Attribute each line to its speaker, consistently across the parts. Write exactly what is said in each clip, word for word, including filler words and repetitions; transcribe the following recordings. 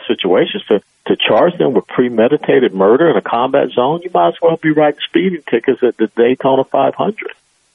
Speaker 1: situations. To, to charge them with premeditated murder in a combat zone, you might as well be writing speeding tickets at the Daytona five hundred.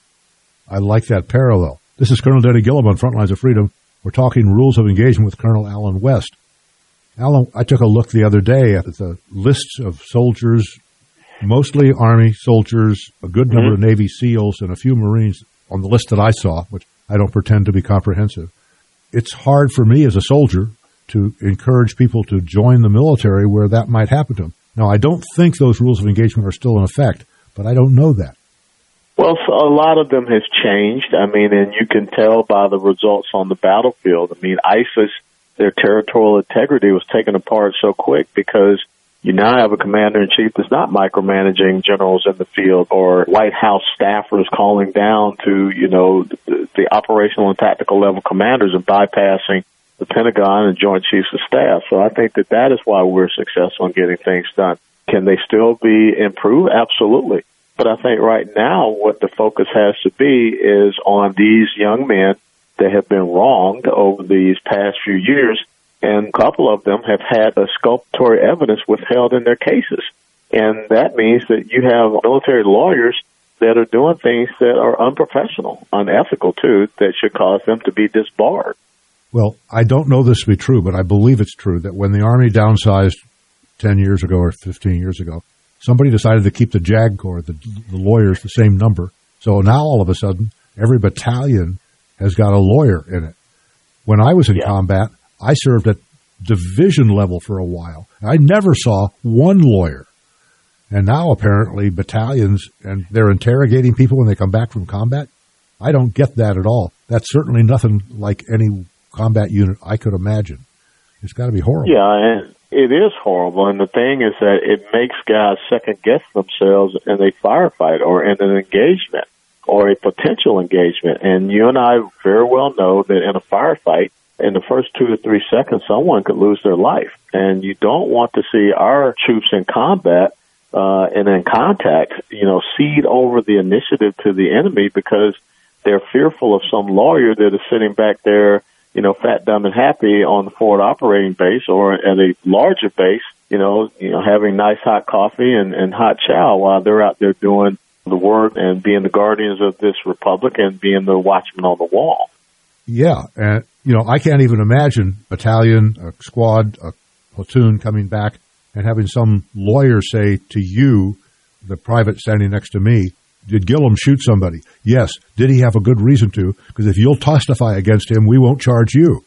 Speaker 2: I like that parallel. This is Colonel Denny Gillum on Frontlines of Freedom. We're talking rules of engagement with Colonel Allen West. Alan, I took a look the other day at the lists of soldiers, mostly Army soldiers, a good number mm-hmm. of Navy SEALs, and a few Marines on the list that I saw, which I don't pretend to be comprehensive. It's hard for me as a soldier to encourage people to join the military where that might happen to them. Now, I don't think those rules of engagement are still in effect, but I don't know that.
Speaker 1: Well, so a lot of them has changed. I mean, and you can tell by the results on the battlefield. I mean, ISIS, their territorial integrity was taken apart so quick because you now have a commander-in-chief that's not micromanaging generals in the field or White House staffers calling down to, you know, the, the operational and tactical level commanders and bypassing the Pentagon and Joint Chiefs of Staff. So I think that that is why we're successful in getting things done. Can they still be improved? Absolutely. But I think right now what the focus has to be is on these young men that have been wronged over these past few years, and a couple of them have had exculpatory evidence withheld in their cases. And that means that you have military lawyers that are doing things that are unprofessional, unethical, too, that should cause them to be disbarred.
Speaker 2: Well, I don't know this to be true, but I believe it's true that when the Army downsized ten years ago or fifteen years ago, somebody decided to keep the JAG Corps, the, the lawyers, the same number. So now all of a sudden, every battalion has got a lawyer in it. When I was in yeah. combat, I served at division level for a while. I never saw one lawyer. And now apparently battalions, and they're interrogating people when they come back from combat. I don't get that at all. That's certainly nothing like any combat unit I could imagine. It's got to be horrible.
Speaker 1: Yeah, and it is horrible. And the thing is that it makes guys second-guess themselves in a firefight or in an engagement or a potential engagement. And you and I very well know that in a firefight, in the first two to three seconds, someone could lose their life. And you don't want to see our troops in combat uh, and in contact, you know, cede over the initiative to the enemy because they're fearful of some lawyer that is sitting back there, you know, fat, dumb, and happy on the forward operating base or at a larger base, you know, you know, having nice hot coffee and, and hot chow while they're out there doing the work and being the guardians of this republic and being the watchmen on the wall.
Speaker 2: Yeah, and, you know, I can't even imagine battalion, a squad, a platoon coming back and having some lawyer say to you, the private standing next to me, did Gillum shoot somebody? Yes. Did he have a good reason to? Because if you'll testify against him, we won't charge you.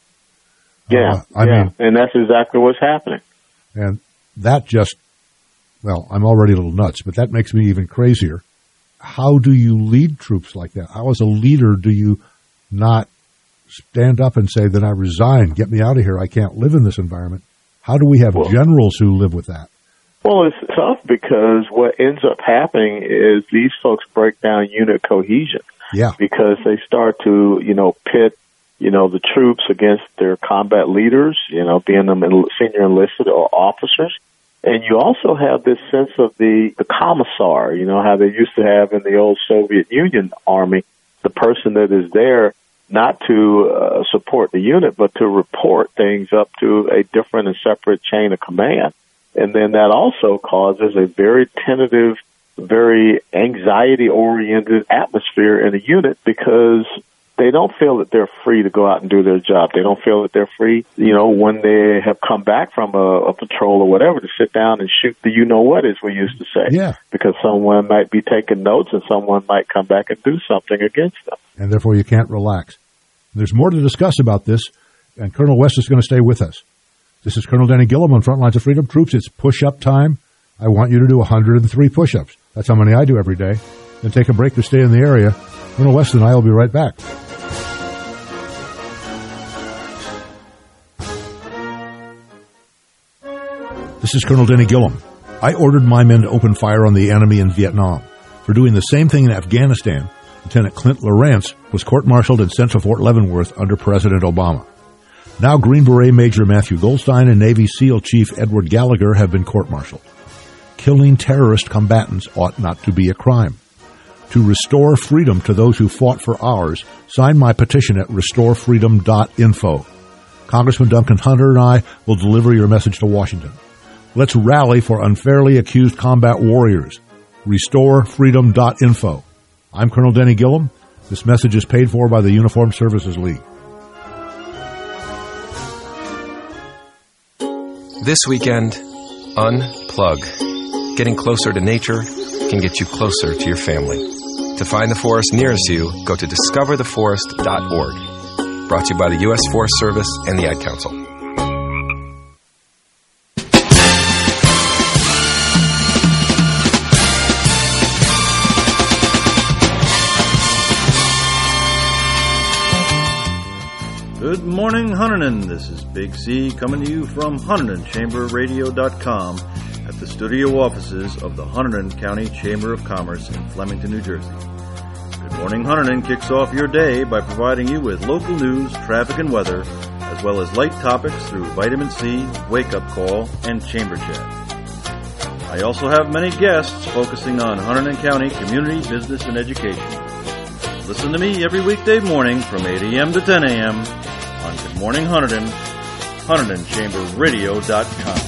Speaker 1: Yeah,
Speaker 2: uh, I
Speaker 1: yeah,
Speaker 2: mean,
Speaker 1: and that's exactly what's happening.
Speaker 2: And that just, well, I'm already a little nuts, but that makes me even crazier. How do you lead troops like that? How, as a leader, do you not stand up and say, then I resign, get me out of here, I can't live in this environment? How do we have well, generals who live with that?
Speaker 1: Well, it's tough because what ends up happening is these folks break down unit cohesion.
Speaker 2: Yeah.
Speaker 1: Because they start to, you know, pit, you know, the troops against their combat leaders, you know, being them senior enlisted or officers. And you also have this sense of the, the commissar, you know, how they used to have in the old Soviet Union army, the person that is there not to uh, support the unit, but to report things up to a different and separate chain of command. And then that also causes a very tentative, very anxiety-oriented atmosphere in a unit because they don't feel that they're free to go out and do their job. They don't feel that they're free, you know, when they have come back from a, a patrol or whatever to sit down and shoot the you-know-what, as we used to say.
Speaker 2: Yeah.
Speaker 1: Because someone might be taking notes and someone might come back and do something against them.
Speaker 2: And therefore you can't relax. There's more to discuss about this, and Colonel West is going to stay with us. This is Colonel Denny Gillum on Frontlines of Freedom. Troops, it's push-up time. I want you to do one hundred three push-ups. That's how many I do every day. Then take a break to stay in the area. Colonel West and I will be right back. This is Colonel Denny Gillum. I ordered my men to open fire on the enemy in Vietnam. For doing the same thing in Afghanistan, Lieutenant Clint Lawrence was court-martialed in Central Fort Leavenworth under President Obama. Now Green Beret Major Matthew Goldstein and Navy SEAL Chief Edward Gallagher have been court-martialed. Killing terrorist combatants ought not to be a crime. To restore freedom to those who fought for ours, sign my petition at restore freedom dot info. Congressman Duncan Hunter and I will deliver your message to Washington. Let's rally for unfairly accused combat warriors. restore freedom dot info. I'm Colonel Denny Gillum. This message is paid for by the Uniformed Services League.
Speaker 3: This weekend, unplug. Getting closer to nature can get you closer to your family. To find the forest nearest you, go to discover the forest dot org. Brought to you by the U S Forest Service and the Ad Council.
Speaker 4: Good morning, Hunterdon. This is Big C coming to you from Hunterdon Chamber Radio dot com at the studio offices of the Hunterdon County Chamber of Commerce in Flemington, New Jersey. Good Morning Hunterdon kicks off your day by providing you with local news, traffic, and weather, as well as light topics through Vitamin C, Wake Up Call, and Chamber Chat. I also have many guests focusing on Hunterdon County community, business, and education. Listen to me every weekday morning from eight a.m. to ten a.m. on Good Morning Hunterdon, Hunterdon Chamber Radio dot com.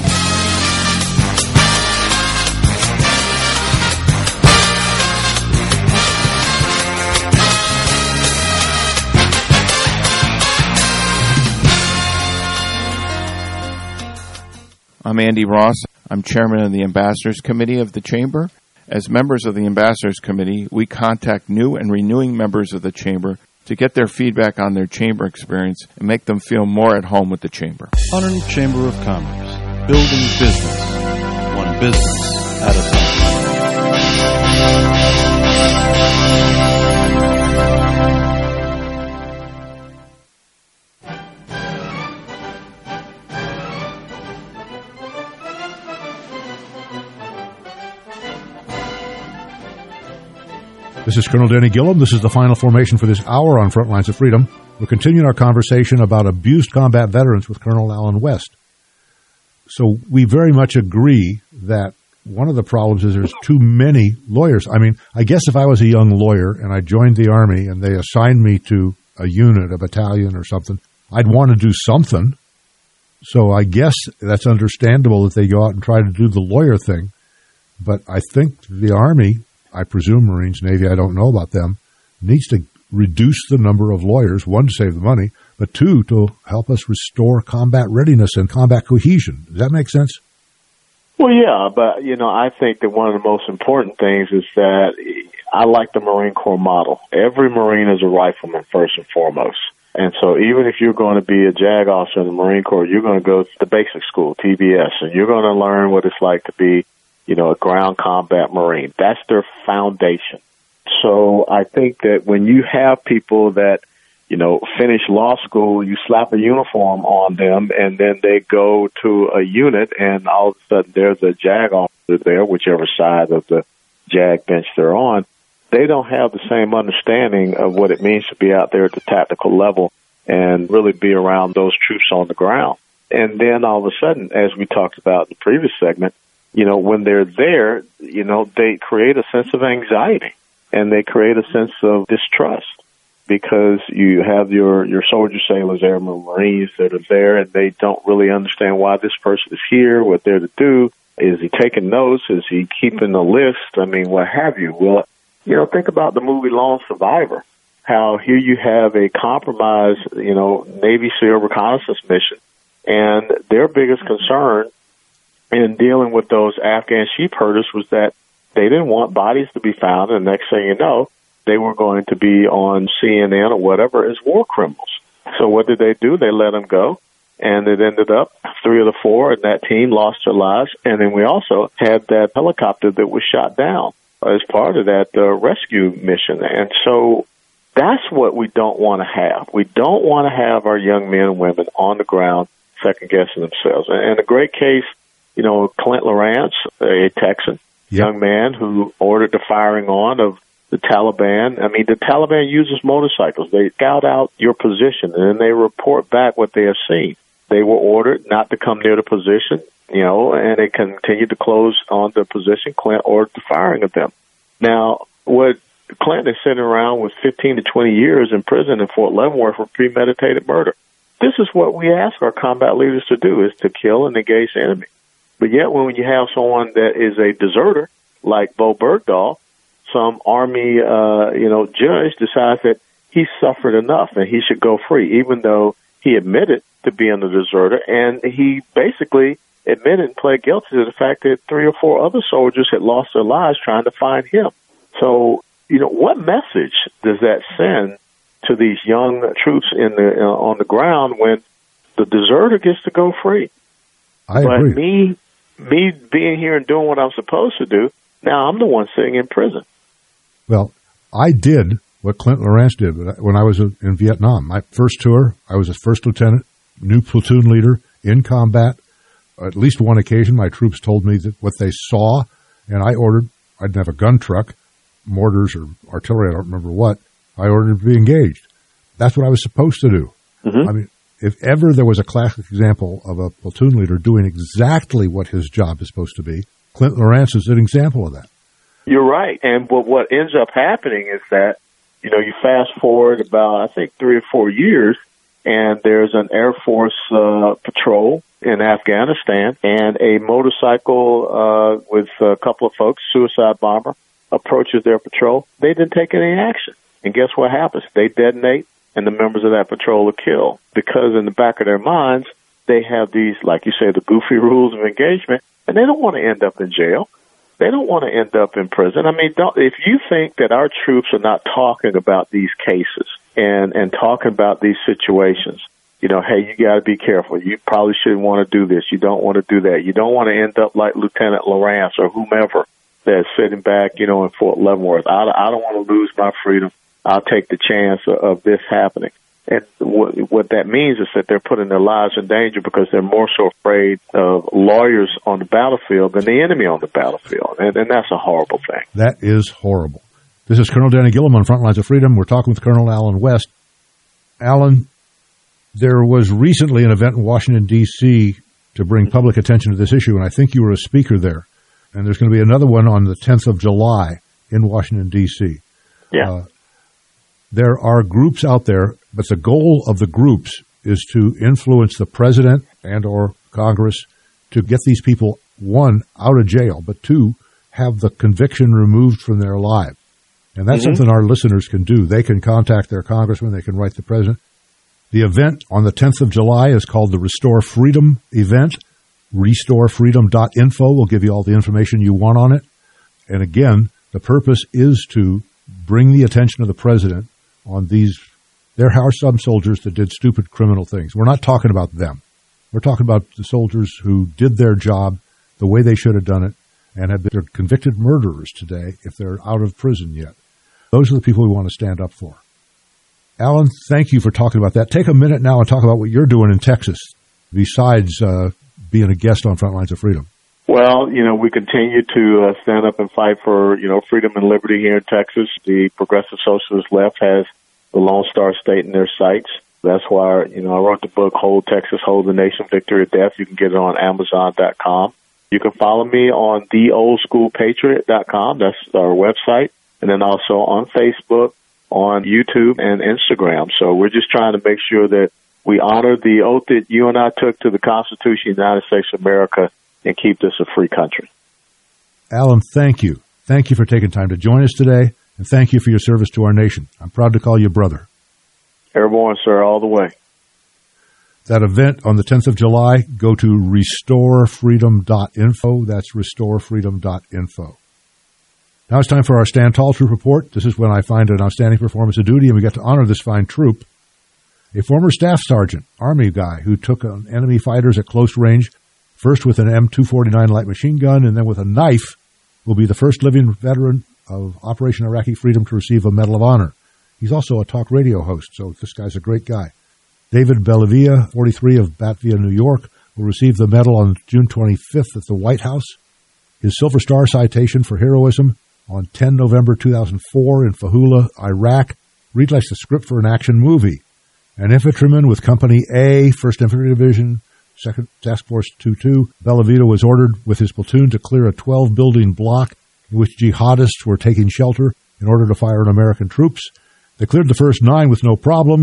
Speaker 5: I'm Andy Ross. I'm chairman of the Ambassadors Committee of the Chamber. As members of the Ambassadors Committee, we contact new and renewing members of the Chamber to get their feedback on their Chamber experience and make them feel more at home with the Chamber.
Speaker 4: Hunterdon Chamber of Commerce, building business, one business at a time.
Speaker 2: This is Colonel Denny Gillum. This is the final formation for this hour on Frontlines of Freedom. We're continuing our conversation about abused combat veterans with Colonel Allen West. So we very much agree that one of the problems is there's too many lawyers. I mean, I guess if I was a young lawyer and I joined the Army and they assigned me to a unit, a battalion or something, I'd want to do something. So I guess that's understandable that they go out and try to do the lawyer thing. But I think the Army, I presume Marines, Navy, I don't know about them, needs to reduce the number of lawyers, one, to save the money, but two, to help us restore combat readiness and combat cohesion. Does that make sense?
Speaker 1: Well, yeah, but, you know, I think that one of the most important things is that I like the Marine Corps model. Every Marine is a rifleman, first and foremost. And so even if you're going to be a JAG officer in the Marine Corps, you're going to go to the basic school, T B S, and you're going to learn what it's like to be, you know, a ground combat Marine. That's their foundation. So I think that when you have people that, you know, finish law school, you slap a uniform on them, and then they go to a unit, and all of a sudden there's a JAG officer there, whichever side of the JAG bench they're on, they don't have the same understanding of what it means to be out there at the tactical level and really be around those troops on the ground. And then all of a sudden, as we talked about in the previous segment, you know, when they're there, you know, they create a sense of anxiety and they create a sense of distrust because you have your, your soldiers, sailors, airmen, Marines that are there and they don't really understand why this person is here, what they're to do. Is he taking notes? Is he keeping a list? I mean, what have you? Well, you know, think about the movie Lone Survivor, how here you have a compromised, you know, Navy SEAL reconnaissance mission and their biggest concern in dealing with those Afghan sheep herders was that they didn't want bodies to be found, and the next thing you know, they were going to be on C N N or whatever as war criminals. So what did they do? They let them go, and it ended up three of the four in that team lost their lives, and then we also had that helicopter that was shot down as part of that uh, rescue mission. And so that's what we don't want to have. We don't want to have our young men and women on the ground second-guessing themselves. And, and a great case, you know, Clint Lawrence, a Texan, yep. young man who ordered the firing on of the Taliban. I mean, the Taliban uses motorcycles. They scout out your position, and then they report back what they have seen. They were ordered not to come near the position, you know, and they continued to close on the position. Clint ordered the firing of them. Now, what Clint is sitting around with fifteen to twenty years in prison in Fort Leavenworth for premeditated murder. this is what we ask our combat leaders to do, is to kill and engage the enemy. But yet when you have someone that is a deserter, like Bo Bergdahl, some Army, uh, you know, judge decides that he suffered enough and he should go free, even though he admitted to being a deserter, and he basically admitted and pled guilty to the fact that three or four other soldiers had lost their lives trying to find him. So, you know, what message does that send to these young troops in the uh, on the ground when the deserter gets to go free?
Speaker 2: I
Speaker 1: but
Speaker 2: agree.
Speaker 1: me, me being here and doing what I'm supposed to do, now I'm the one sitting in prison.
Speaker 2: Well, I did what Clint Lorance did when I was in Vietnam. My first tour, I was a first lieutenant, new platoon leader in combat. At least one occasion, my troops told me that what they saw, and I ordered, I didn't have a gun truck, mortars or artillery, I don't remember what, I ordered to be engaged. That's what I was supposed to do. Mm-hmm. I mean, if ever there was a classic example of a platoon leader doing exactly what his job is supposed to be, Clint Lorance is an example of that.
Speaker 1: You're right. And what, what ends up happening is that, you know, you fast forward about, I think, three or four years, and there's an Air Force uh, patrol in Afghanistan, and a motorcycle uh, with a couple of folks, suicide bomber, approaches their patrol. They didn't take any action. And guess what happens? They detonate, and the members of that patrol are killed. Because in the back of their minds, they have these, like you say, the goofy rules of engagement, and they don't want to end up in jail. They don't want to end up in prison. I mean, don't, if you think that our troops are not talking about these cases and, and talking about these situations, you know, hey, you got to be careful. You probably shouldn't want to do this. You don't want to do that. You don't want to end up like Lieutenant Lorance or whomever that's sitting back, you know, in Fort Leavenworth. I, I don't want to lose my freedom. I'll take the chance of, of this happening. And what, what that means is that they're putting their lives in danger because they're more so afraid of lawyers on the battlefield than the enemy on the battlefield. And, and that's a horrible thing.
Speaker 2: That is horrible. This is Colonel Danny Gillum on Frontlines of Freedom. We're talking with Colonel Allen West. Allen, there was recently an event in Washington, D C to bring public attention to this issue, and I think you were a speaker there. And there's going to be another one on the tenth of July in Washington, D C
Speaker 1: Yeah.
Speaker 2: Uh, there are groups out there, but the goal of the groups is to influence the president and or Congress to get these people, one, out of jail, but two, have the conviction removed from their lives. And that's mm-hmm. something our listeners can do. They can contact their congressman. They can write the president. The event on the tenth of July is called the Restore Freedom event. restore freedom dot info will give you all the information you want on it. And again, the purpose is to bring the attention of the president on these. There are some soldiers that did stupid criminal things. We're not talking about them. We're talking about the soldiers who did their job the way they should have done it and have been convicted murderers today if they're out of prison yet. Those are the people we want to stand up for. Allen, thank you for talking about that. Take a minute now and talk about what you're doing in Texas besides uh, being a guest on Frontlines of Freedom.
Speaker 1: Well, you know, we continue to uh, stand up and fight for, you know, freedom and liberty here in Texas. The Progressive Socialist Left has the Lone Star State in their sights. That's why, you know, I wrote the book, Hold Texas, Hold the Nation, Victory or Death. You can get it on Amazon dot com. You can follow me on the old school patriot dot com. That's our website. And then also on Facebook, on YouTube, and Instagram. So we're just trying to make sure that we honor the oath that you and I took to the Constitution of the United States of America and keep this a free country.
Speaker 2: Allen, thank you. Thank you for taking time to join us today, and thank you for your service to our nation. I'm proud to call you brother.
Speaker 1: Airborne, sir, all the way.
Speaker 2: That event on the tenth of July, go to restore freedom dot info. That's restore freedom dot info. Now it's time for our Stand Tall Troop Report. This is when I find an outstanding performance of duty, and we get to honor this fine troop. A former staff sergeant, Army guy, who took on enemy fighters at close range, first with an M two forty-nine light machine gun and then with a knife, will be the first living veteran of Operation Iraqi Freedom to receive a Medal of Honor. He's also a talk radio host, so this guy's a great guy. David Bellavia, forty-three, of Batavia, New York, will receive the medal on June twenty-fifth at the White House. His Silver Star citation for heroism on the tenth of November two thousand four in Fahula, Iraq, reads like the script for an action movie. An infantryman with Company A, first Infantry Division, second Task Force two two, Bellavita was ordered with his platoon to clear a twelve-building block in which jihadists were taking shelter in order to fire on American troops. They cleared the first nine with no problems,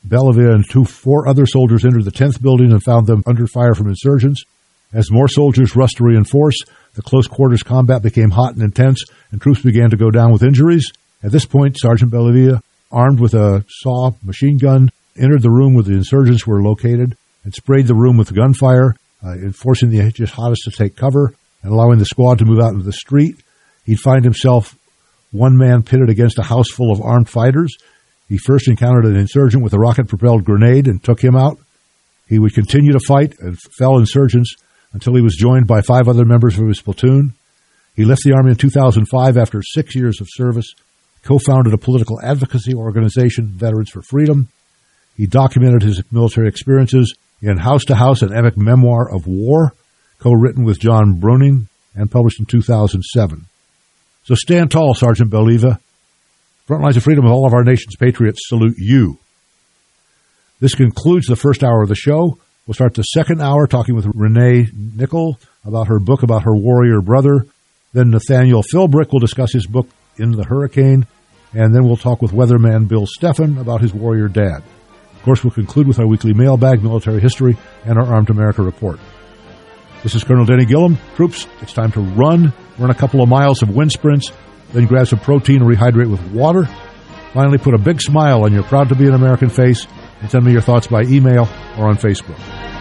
Speaker 2: Belleville and two, four other soldiers entered the tenth building and found them under fire from insurgents. As more soldiers rushed to reinforce, the close-quarters combat became hot and intense, and troops began to go down with injuries. At this point, Sergeant Belleville, armed with a saw machine gun, entered the room where the insurgents were located and sprayed the room with gunfire, uh, forcing the jihadists to take cover and allowing the squad to move out into the street. He'd find himself one man pitted against a house full of armed fighters. He first encountered an insurgent with a rocket-propelled grenade and took him out. He would continue to fight and fell insurgents until he was joined by five other members of his platoon. He left the Army in two thousand five after six years of service, co-founded a political advocacy organization, Veterans for Freedom. He documented his military experiences in House to House, an epic memoir of war, co-written with John Bruning and published in two thousand seven. So stand tall, Sergeant Belleville. Front lines of freedom of all of our nation's patriots salute you. This concludes the first hour of the show. We'll start the second hour talking with Renee Nickel about her book about her warrior brother. Then Nathaniel Philbrick will discuss his book, In the Hurricane. And then we'll talk with weatherman Bill Steffen about his warrior dad. Of course, we'll conclude with our weekly mailbag, military history, and our Armed America report. This is Colonel Denny Gillum. Troops, it's time to run. Run a couple of miles of wind sprints. Then grab some protein and rehydrate with water. Finally, put a big smile on your proud to be an American face and send me your thoughts by email or on Facebook.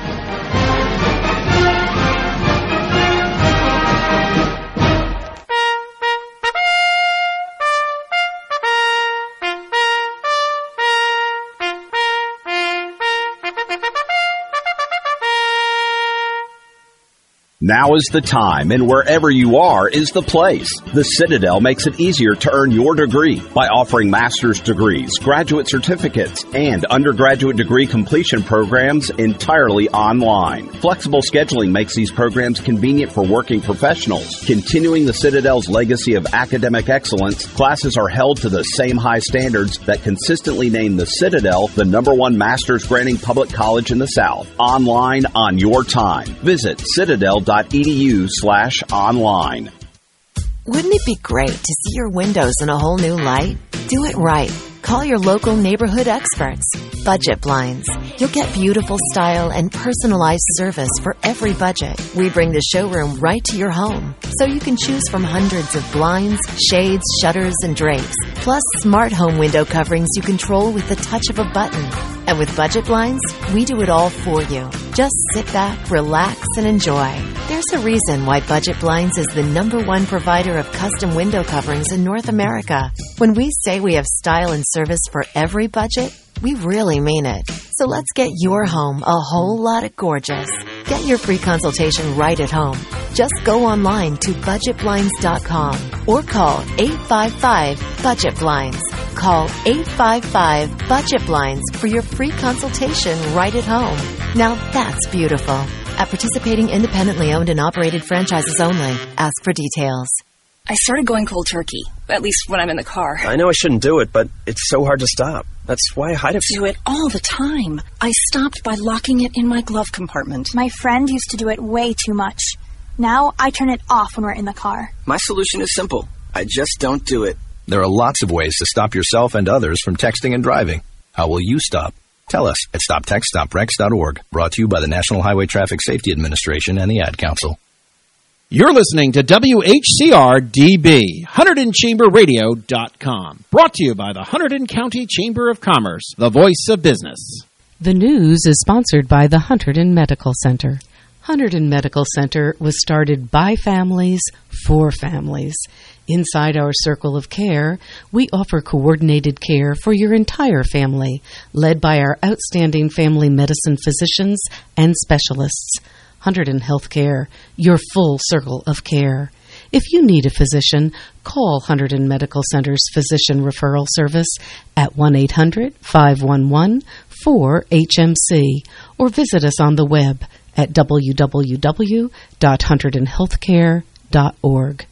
Speaker 6: Now is the time, and wherever you are is the place. The Citadel makes it easier to earn your degree by offering master's degrees, graduate certificates, and undergraduate degree completion programs entirely online. Flexible scheduling makes these programs convenient for working professionals. Continuing the Citadel's legacy of academic excellence, classes are held to the same high standards that consistently name the Citadel the number one master's granting public college in the South. Online on your time. Visit citadel dot edu slash online.
Speaker 7: Wouldn't it be great to see your windows in a whole new light? Do it right. Call your local neighborhood experts. Budget Blinds. You'll get beautiful style and personalized service for every budget. We bring the showroom right to your home, so you can choose from hundreds of blinds, shades, shutters, and drapes, plus smart home window coverings you control with the touch of a button. And with Budget Blinds, we do it all for you. Just sit back, relax, and enjoy. There's a reason why Budget Blinds is the number one provider of custom window coverings in North America. When we say we have style and service for every budget, we really mean it. So let's get your home a whole lot of gorgeous. Get your free consultation right at home. Just go online to budget blinds dot com or call eight five five budget blinds. Call eight five five budget blinds for your free consultation right at home. Now that's beautiful. At participating independently owned and operated franchises only. Ask for details.
Speaker 8: I started going cold turkey, at least when I'm in the car.
Speaker 9: I know I shouldn't do it, but it's so hard to stop. That's why I hide it.
Speaker 8: Do it all the time. I stopped by locking it in my glove compartment.
Speaker 10: My friend used to do it way too much. Now I turn it off when we're in the car.
Speaker 9: My solution is simple. I just don't do it.
Speaker 11: There are lots of ways to stop yourself and others from texting and driving. How will you stop? Tell us at stop text stop wrecks dot org. Brought to you by the National Highway Traffic Safety Administration and the Ad Council.
Speaker 12: You're listening to W H C R D B, Hunterdon Chamber Radio dot com. Brought to you by the Hunterdon County Chamber of Commerce, the voice of business.
Speaker 13: The news is sponsored by the Hunterdon Medical Center. Hunterdon Medical Center was started by families for families. Inside our circle of care, we offer coordinated care for your entire family, led by our outstanding family medicine physicians and specialists. Hunterdon Healthcare, your full circle of care. If you need a physician, call Hunterdon Medical Center's Physician Referral Service at one eight hundred five one one four H M C or visit us on the web at w w w dot hunterdon healthcare dot org.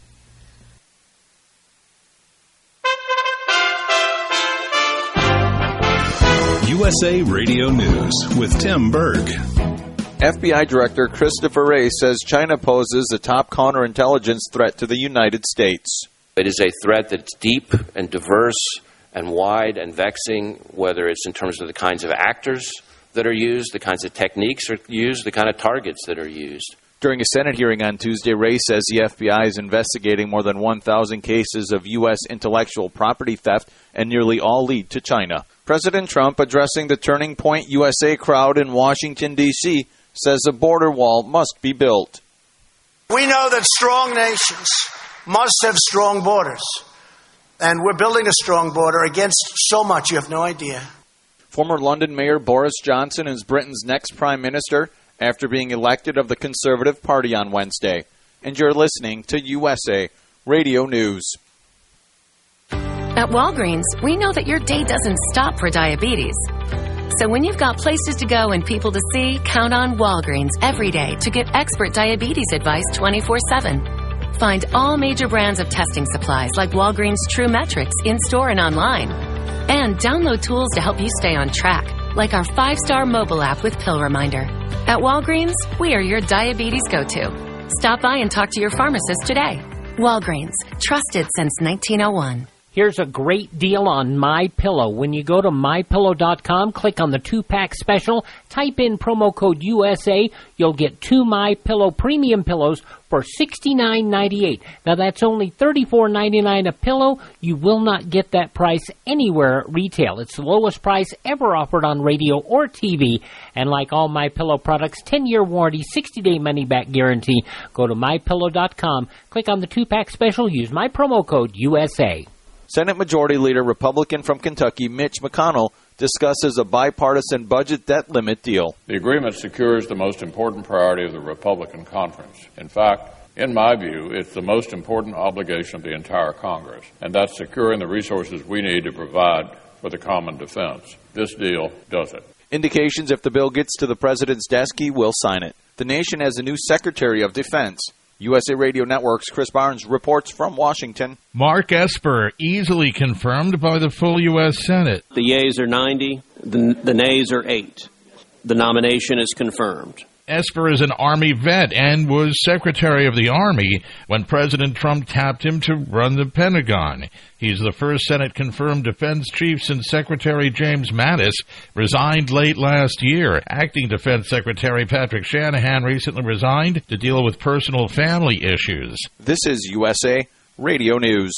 Speaker 14: U S A Radio News with Tim Berg.
Speaker 5: F B I Director Christopher Wray says China poses a top counterintelligence threat to the United States.
Speaker 15: It is a threat that's deep and diverse and wide and vexing, whether it's in terms of the kinds of actors that are used, the kinds of techniques are used, the kind of targets that are used.
Speaker 16: During a Senate hearing on Tuesday, Wray says the F B I is investigating more than one thousand cases of U S intellectual property theft, and nearly all lead to China. President Trump, addressing the Turning Point U S A crowd in Washington, D C, says a border wall must be built.
Speaker 17: We know that strong nations must have strong borders, and we're building a strong border against so much you have no idea.
Speaker 16: Former London Mayor Boris Johnson is Britain's next Prime Minister after being elected of the Conservative Party on Wednesday. And you're listening to U S A Radio News.
Speaker 18: At Walgreens, we know that your day doesn't stop for diabetes. So when you've got places to go and people to see, count on Walgreens every day to get expert diabetes advice twenty-four seven. Find all major brands of testing supplies like Walgreens True Metrics in-store and online. And download tools to help you stay on track, like our five-star mobile app with Pill Reminder. At Walgreens, we are your diabetes go-to. Stop by and talk to your pharmacist today. Walgreens, trusted since nineteen oh one.
Speaker 19: Here's a great deal on MyPillow. When you go to my pillow dot com, click on the two-pack special, type in promo code U S A, you'll get two MyPillow premium pillows for sixty-nine ninety-eight. Now that's only thirty-four ninety-nine a pillow. You will not get that price anywhere at retail. It's the lowest price ever offered on radio or T V. And like all MyPillow products, ten-year warranty, sixty-day money-back guarantee. Go to my pillow dot com, click on the two-pack special, use my promo code U S A.
Speaker 16: Senate Majority Leader, Republican from Kentucky, Mitch McConnell, discusses a bipartisan budget debt limit deal.
Speaker 20: The agreement secures the most important priority of the Republican conference. In fact, in my view, it's the most important obligation of the entire Congress, and that's securing the resources we need to provide for the common defense. This deal does it.
Speaker 16: Indications if the bill gets to the president's desk, he will sign it. The nation has a new Secretary of Defense. U S A Radio Network's Chris Barnes reports from Washington.
Speaker 21: Mark Esper, easily confirmed by the full U S Senate.
Speaker 22: The yeas are ninety, the, the nays are eight. The nomination is confirmed.
Speaker 21: Esper is an Army vet and was Secretary of the Army when President Trump tapped him to run the Pentagon. He's the first Senate-confirmed defense chief since Secretary James Mattis resigned late last year. Acting Defense Secretary Patrick Shanahan recently resigned to deal with personal family issues.
Speaker 16: This is U S A Radio News.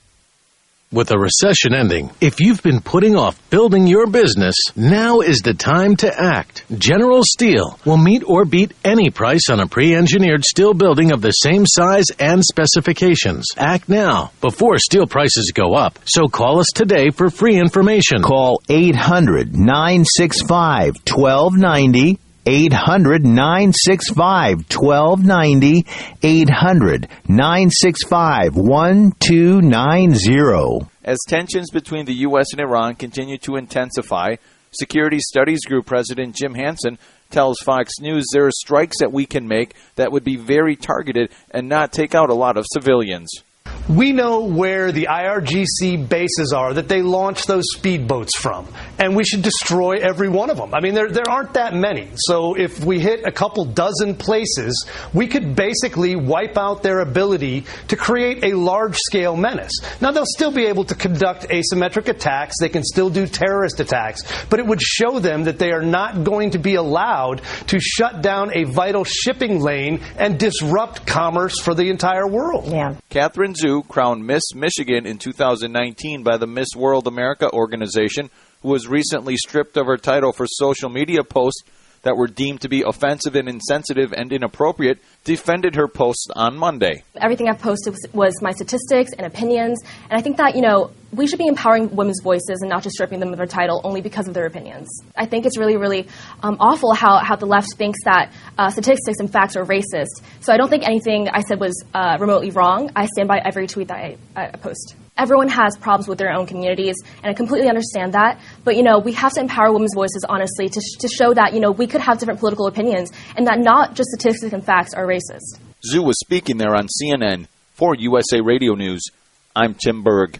Speaker 23: With a recession ending, if you've been putting off building your business, now is the time to act. General Steel will meet or beat any price on a pre-engineered steel building of the same size and specifications. Act now, before steel prices go up. So call us today for free information.
Speaker 24: Call eight hundred, nine six five, one two nine zero. eight hundred, nine six five, one two nine zero. eight hundred, nine six five, one two nine zero.
Speaker 16: As tensions between the U S and Iran continue to intensify, Security Studies Group President Jim Hansen tells Fox News there are strikes that we can make that would be very targeted and not take out a lot of civilians.
Speaker 25: We know where the I R G C bases are that they launch those speedboats from, and we should destroy every one of them. I mean, there there aren't that many. So if we hit a couple dozen places, we could basically wipe out their ability to create a large-scale menace. Now, they'll still be able to conduct asymmetric attacks. They can still do terrorist attacks, but it would show them that they are not going to be allowed to shut down a vital shipping lane and disrupt commerce for the entire world.
Speaker 16: Yeah. Catherine Zhu crowned Miss Michigan in two thousand nineteen by the Miss World America organization, who was recently stripped of her title for social media posts that were deemed to be offensive and insensitive and inappropriate, defended her posts on Monday.
Speaker 26: Everything I've posted was, was my statistics and opinions, and I think that, you know, we should be empowering women's voices and not just stripping them of their title only because of their opinions. I think it's really, really um, awful how, how the left thinks that uh, statistics and facts are racist. So I don't think anything I said was uh, remotely wrong. I stand by every tweet that I, I post. Everyone has problems with their own communities, and I completely understand that. But, you know, we have to empower women's voices, honestly, to, sh- to show that, you know, we could have different political opinions and that not just statistics and facts are racist.
Speaker 16: Zhu was speaking there on C N N. For U S A Radio News, I'm Tim Berg.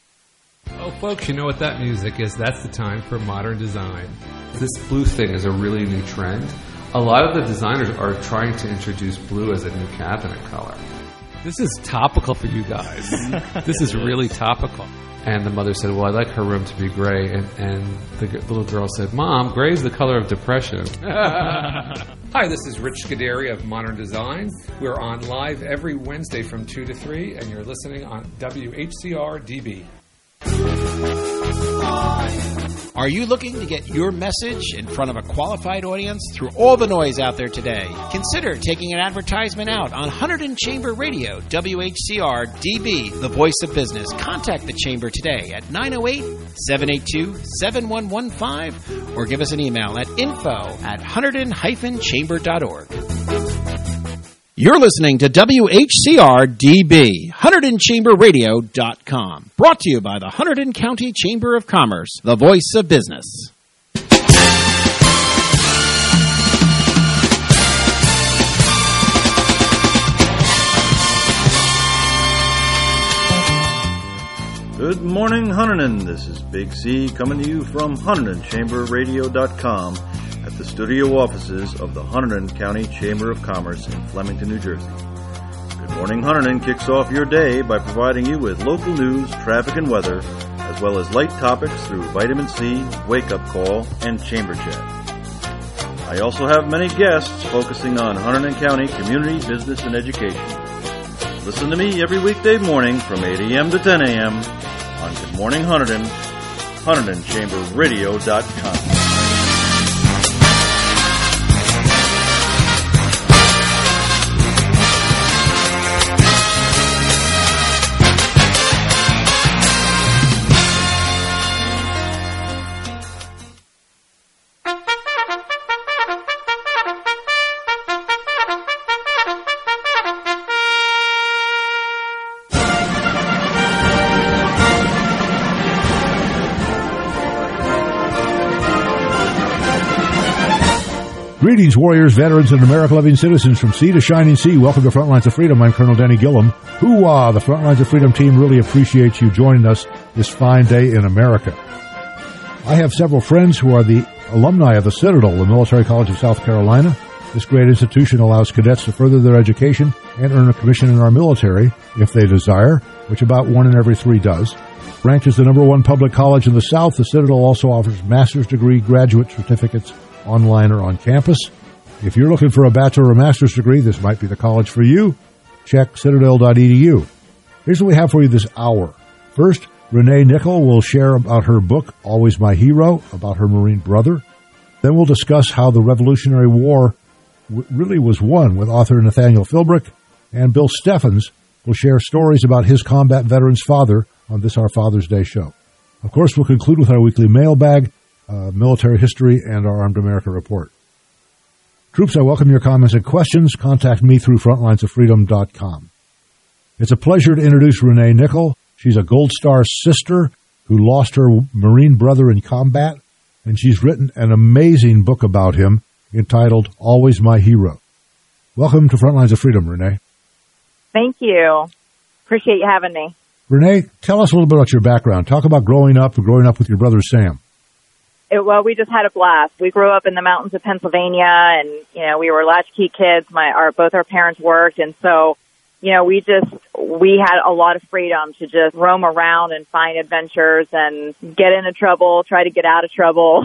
Speaker 27: Oh, folks, you know what that music is. That's the time for modern design. This blue thing is a really new trend. A lot of the designers are trying to introduce blue as a new cabinet color. This is topical for you guys. This is really topical. And the mother said, well, I'd like her room to be gray. And, and the, the little girl said, Mom, gray is the color of depression. Hi, this is Rich Scuderi of Modern Design. We're on live every Wednesday from two to three, and you're listening on W H C R D B.
Speaker 12: Are you looking to get your message in front of a qualified audience through all the noise out there today? Consider taking an advertisement out on Hunterdon Chamber Radio, W H C R D B, the voice of business. Contact the Chamber today at nine oh eight, seven eight two, seven one one five or give us an email at info at hunterdon dash chamber dot org. You're listening to W H C R D B, Hunterdon Chamber Radio dot com. Brought to you by the Hunterdon County Chamber of Commerce, the voice of business.
Speaker 1: Good morning, Hunterdon. This is Big C coming to you from Hunterdon Chamber Radio dot com. At the studio offices of the Hunterdon County Chamber of Commerce in Flemington, New Jersey. Good Morning Hunterdon kicks off your day by providing you with local news, traffic, and weather, as well as light topics through Vitamin C, Wake Up Call, and Chamber Chat. I also have many guests focusing on Hunterdon County community, business, and education. Listen to me every weekday morning from eight a.m. to ten a.m. on Good Morning Hunterdon, Hunterdon Chamber Radio dot com.
Speaker 2: Greetings, warriors, veterans, and America-loving citizens from sea to shining sea. Welcome to Frontlines of Freedom. I'm Colonel Denny Gillum. Hoo-ah! The Frontlines of Freedom team really appreciates you joining us this fine day in America. I have several friends who are the alumni of the Citadel, the Military College of South Carolina. This great institution allows cadets to further their education and earn a commission in our military, if they desire, which about one in every three does. Ranked as the number one public college in the South, the Citadel also offers master's degree graduate certificates online or on campus. If you're looking for a bachelor or master's degree, this might be the college for you. Check citadel dot e d u. Here's what we have for you this hour. First, Renee Nickel will share about her book, Always My Hero, about her Marine brother. Then we'll discuss how the Revolutionary War w- really was won with author Nathaniel Philbrick. And Bill Steffens will share stories about his combat veteran's father on this, our Father's Day show. Of course, we'll conclude with our weekly mailbag, Uh, military history, and our Armed America Report. Troops, I welcome your comments and questions. Contact me through frontlines of freedom dot com. It's a pleasure to introduce Renee Nickel. She's a Gold Star sister who lost her Marine brother in combat, and she's written an amazing book about him entitled Always My Hero. Welcome to Frontlines of Freedom, Renee.
Speaker 3: Thank you. Appreciate you having me.
Speaker 2: Renee, tell us a little bit about your background. Talk about growing up and growing up with your brother Sam.
Speaker 3: It, well, we just had a blast. We grew up in the mountains of Pennsylvania, and you know, we were latchkey kids. My, our both our parents worked, and so, you know, we just we had a lot of freedom to just roam around and find adventures and get into trouble, try to get out of trouble.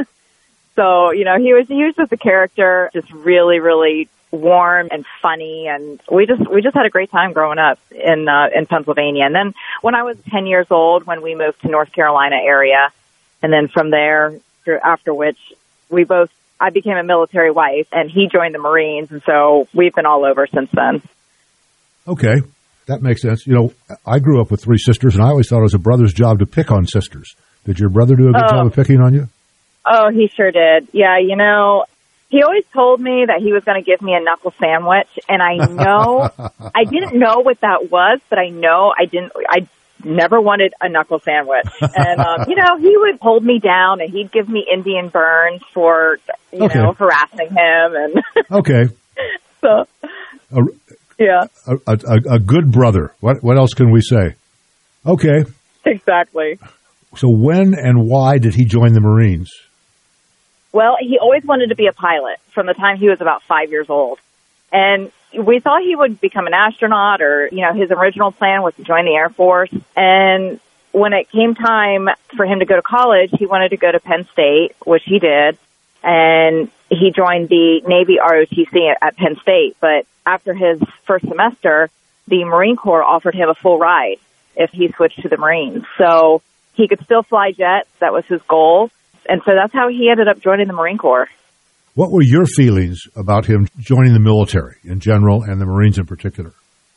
Speaker 3: So, you know, he was he was just a character, just really, really warm and funny, and we just we just had a great time growing up in uh, in Pennsylvania. And then when I was ten years old, when we moved to North Carolina area. And then from there, after which we both, I became a military wife and he joined the Marines. And so we've been all over since then.
Speaker 2: Okay. That makes sense. You know, I grew up with three sisters and I always thought it was a brother's job to pick on sisters. Did your brother do a good
Speaker 3: oh.
Speaker 2: job of picking on you?
Speaker 3: Oh, he sure did. Yeah. You know, he always told me that he was going to give me a knuckle sandwich. And I know, I didn't know what that was, but I know I didn't, I never wanted a knuckle sandwich. And, um, you know, he would hold me down and he'd give me Indian burns for, you
Speaker 2: okay.
Speaker 3: know, harassing him. And
Speaker 2: okay.
Speaker 3: So,
Speaker 2: a,
Speaker 3: yeah.
Speaker 2: A, a, a good brother. What, what else can we say? Okay.
Speaker 3: Exactly.
Speaker 2: So when and why did he join the Marines?
Speaker 3: Well, he always wanted to be a pilot from the time he was about five years old. And we thought he would become an astronaut, or, you know, his original plan was to join the Air Force. And when it came time for him to go to college, he wanted to go to Penn State, which he did. And he joined the Navy R O T C at Penn State. But after his first semester, the Marine Corps offered him a full ride if he switched to the Marines. So he could still fly jets. That was his goal. And so that's how he ended up joining the Marine Corps.
Speaker 2: What were your feelings about him joining the military in general and the Marines in particular?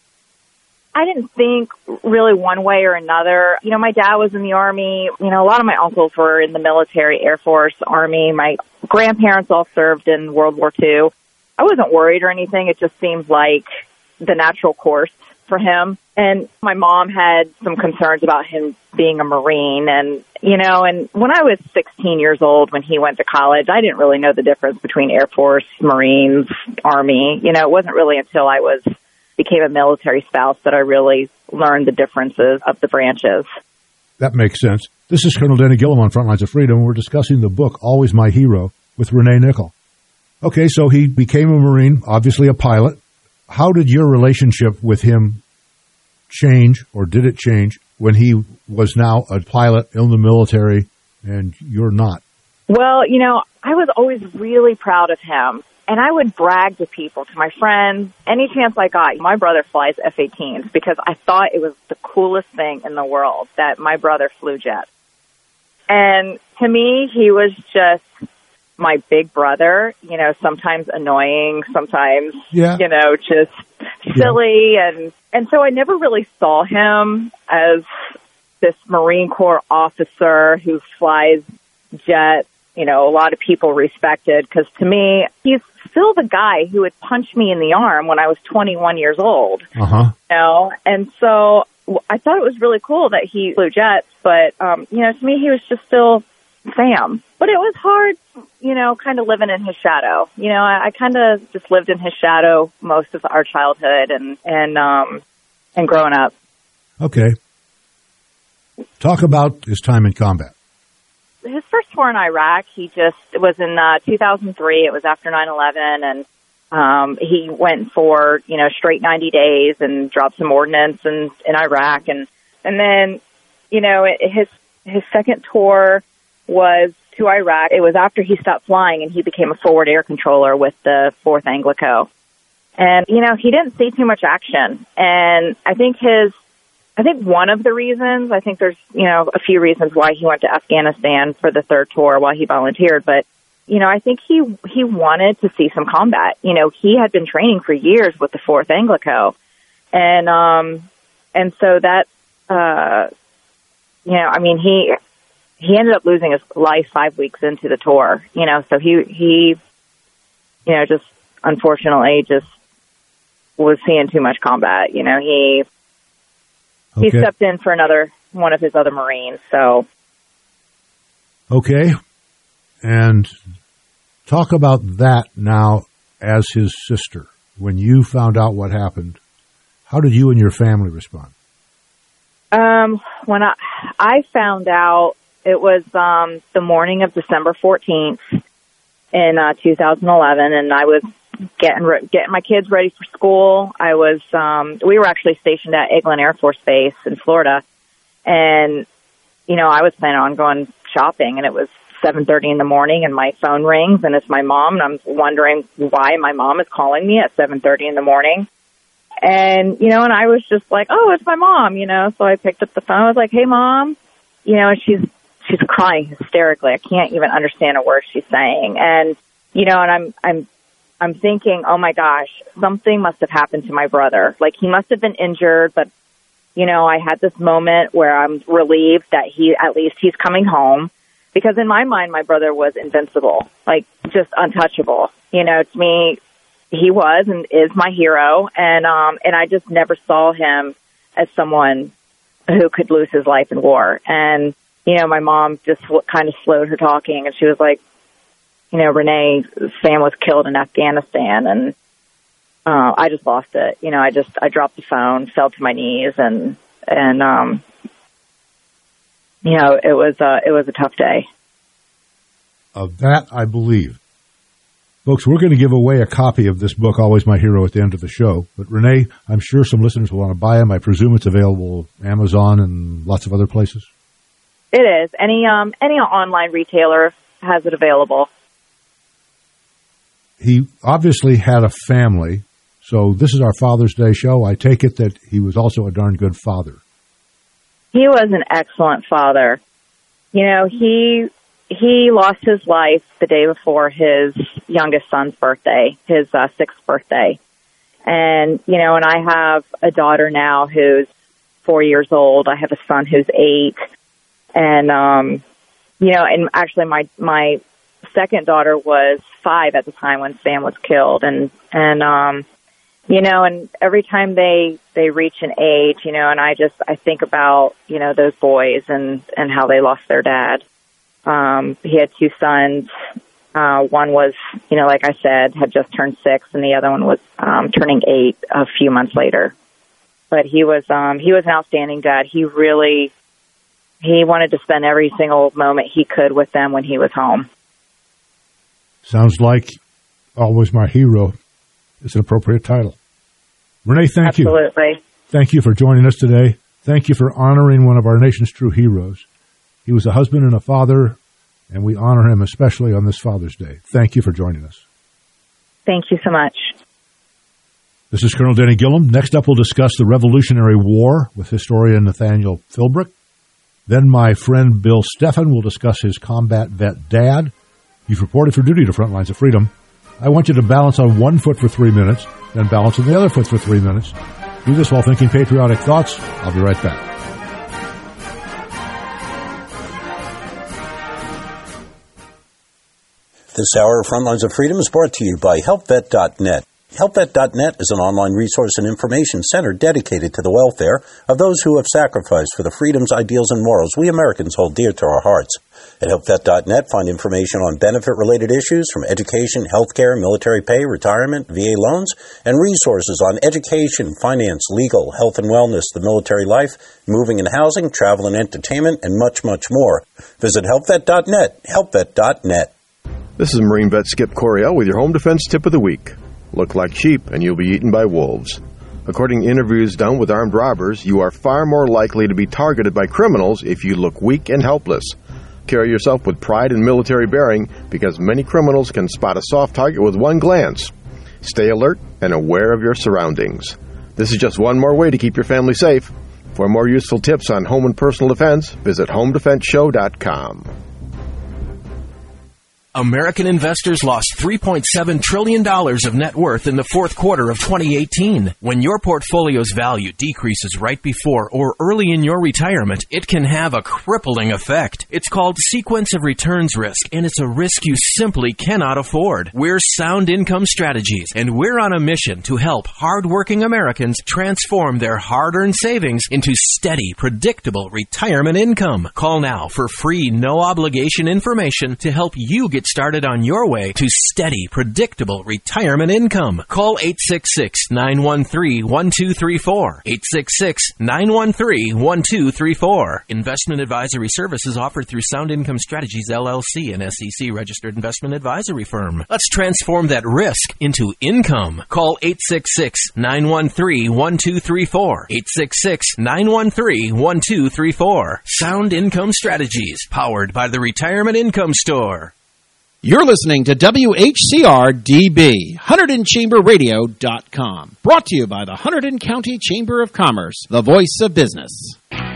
Speaker 3: I didn't think really one way or another. You know, my dad was in the Army. You know, a lot of my uncles were in the military, Air Force, Army. My grandparents all served in World War Two. I wasn't worried or anything. It just seemed like the natural course for him. And my mom had some concerns about him being a Marine. And, you know, and when I was sixteen years old, when he went to college, I didn't really know the difference between Air Force, Marines, Army. You know, it wasn't really until I was became a military spouse that I really learned the differences of the branches.
Speaker 2: That makes sense. This is Colonel Danny Gillum on Frontlines of Freedom. We're discussing the book, Always My Hero, with Renee Nickel. Okay, so he became a Marine, obviously a pilot. How did your relationship with him change, or did it change, when he was now a pilot in the military and you're not?
Speaker 3: Well, you know, I was always really proud of him. And I would brag to people, to my friends, any chance I got. My brother flies F eighteens because I thought it was the coolest thing in the world that my brother flew jets. And to me, he was just my big brother, you know, sometimes annoying, sometimes,
Speaker 2: yeah.
Speaker 3: you know, just silly. Yeah. And, and so I never really saw him as this Marine Corps officer who flies jets. You know, a lot of people respected, because to me, he's still the guy who would punch me in the arm when I was twenty-one years old.
Speaker 2: Uh-huh.
Speaker 3: You know, and so I thought it was really cool that he flew jets, but, um, you know, to me, he was just still Sam. But it was hard, you know, kind of living in his shadow. You know, I, I kind of just lived in his shadow most of our childhood and, and, um, and growing up.
Speaker 2: Okay. Talk about his time in combat.
Speaker 3: His first tour in Iraq, he just, it was in uh, two thousand three. It was after nine eleven, and um, he went for, you know, straight ninety days and dropped some ordnance in, in Iraq. And, and then, you know, it, his, his second tour was to Iraq. It was after he stopped flying and he became a forward air controller with the fourth Anglico. And, you know, he didn't see too much action. And I think his, I think one of the reasons, I think there's, you know, a few reasons why he went to Afghanistan for the third tour while he volunteered. But, you know, I think he, he wanted to see some combat. You know, he had been training for years with the fourth Anglico. And, um, and so that, uh, you know, I mean, he, he ended up losing his life five weeks into the tour, you know, so he, he, you know, just unfortunately just was seeing too much combat. You know, he,
Speaker 2: Okay.
Speaker 3: He stepped in for another one of his other Marines. So,
Speaker 2: okay, and talk about that now as his sister. When you found out what happened, how did you and your family respond?
Speaker 3: Um, when I I found out, it was um, the morning of December fourteenth in uh, two thousand eleven, and I was getting re- getting my kids ready for school. I was, um, we were actually stationed at Eglin Air Force Base in Florida, and, you know, I was planning on going shopping, and it was seven thirty in the morning, and my phone rings, and it's my mom, and I'm wondering why my mom is calling me at seven thirty in the morning. And, you know, and I was just like, oh, it's my mom, you know, so I picked up the phone. I was like, hey, Mom, you know, and she's, she's crying hysterically. I can't even understand a word she's saying. And, you know, and I'm, I'm, I'm thinking, oh my gosh, something must have happened to my brother. Like, he must have been injured, but, you know, I had this moment where I'm relieved that he, at least he's coming home, because in my mind, my brother was invincible, like just untouchable. You know, to me, he was and is my hero. And, um, and I just never saw him as someone who could lose his life in war. And, you know, my mom just kind of slowed her talking, and she was like, you know, Renee, Sam was killed in Afghanistan, and uh, I just lost it. You know, I just, I dropped the phone, fell to my knees, and, and, um, you know, it was, uh, it was a tough day.
Speaker 2: Of that, I believe. Folks, we're going to give away a copy of this book, Always My Hero, at the end of the show. But, Renee, I'm sure some listeners will want to buy them. I presume it's available Amazon and lots of other places.
Speaker 3: It is. Any um any online retailer has it available.
Speaker 2: He obviously had a family, so this is our Father's Day show. I take it that he was also a darn good father.
Speaker 3: He was an excellent father. You know, he he lost his life the day before his youngest son's birthday, his uh, sixth birthday. And, you know, and I have a daughter now who's four years old. I have a son who's eight. And, um, you know, and actually my, my second daughter was five at the time when Sam was killed. And, and, um, you know, and every time they, they reach an age, you know, and I just, I think about, you know, those boys and, and how they lost their dad. Um, he had two sons. Uh, one was, you know, like I said, had just turned six, and the other one was um, turning eight a few months later. But he was, um, he was an outstanding dad. He really, he wanted to spend every single moment he could with them when he was home.
Speaker 2: Sounds like Always My Hero is an appropriate title. Renee, thank
Speaker 3: Absolutely.
Speaker 2: you. Absolutely. Thank you for joining us today. Thank you for honoring one of our nation's true heroes. He was a husband and a father, and we honor him especially on this Father's Day. Thank you for joining us.
Speaker 3: Thank you so much.
Speaker 2: This is Colonel Denny Gillum. Next up, we'll discuss the Revolutionary War with historian Nathaniel Philbrick. Then my friend Bill Steffen will discuss his combat vet dad. You've reported for duty to Frontlines of Freedom. I want you to balance on one foot for three minutes, then balance on the other foot for three minutes. Do this while thinking patriotic thoughts. I'll be right back.
Speaker 4: This hour of Frontlines of Freedom is brought to you by help vet dot net. help vet dot net is an online resource and information center dedicated to the welfare of those who have sacrificed for the freedoms, ideals, and morals we Americans hold dear to our hearts. At help vet dot net, find information on benefit-related issues from education, healthcare, military pay, retirement, V A loans, and resources on education, finance, legal, health and wellness, the military life, moving and housing, travel and entertainment, and much, much more. Visit help vet dot net, help vet dot net.
Speaker 6: This is Marine Vet Skip Coryell with your Home Defense Tip of the Week. Look like sheep and you'll be eaten by wolves. According to interviews done with armed robbers, you are far more likely to be targeted by criminals if you look weak and helpless. Carry yourself with pride and military bearing because many criminals can spot a soft target with one glance. Stay alert and aware of your surroundings. This is just one more way to keep your family safe. For more useful tips on home and personal defense, visit home defense show dot com.
Speaker 7: American investors lost three point seven trillion dollars of net worth in the fourth quarter of twenty eighteen. When your portfolio's value decreases right before or early in your retirement, it can have a crippling effect. It's called sequence of returns risk, and it's a risk you simply cannot afford. We're Sound Income Strategies, and we're on a mission to help hardworking Americans transform their hard-earned savings into steady, predictable retirement income. Call now for free, no-obligation information to help you get started on your way to steady, predictable retirement income. Call eight six six, nine one three, one two three four. eight six six, nine one three, one two three four. Investment advisory services offered through Sound Income Strategies, L L C, an S E C-registered investment advisory firm. Let's transform that risk into income. Call eight six six, nine one three, one two three four. eight six six, nine one three, one two three four. Sound Income Strategies, powered by the Retirement Income Store.
Speaker 12: You're listening to W H C R D B, Hunterdon Chamber Radio dot com. Brought to you by the Hunterdon County Chamber of Commerce, the voice of business.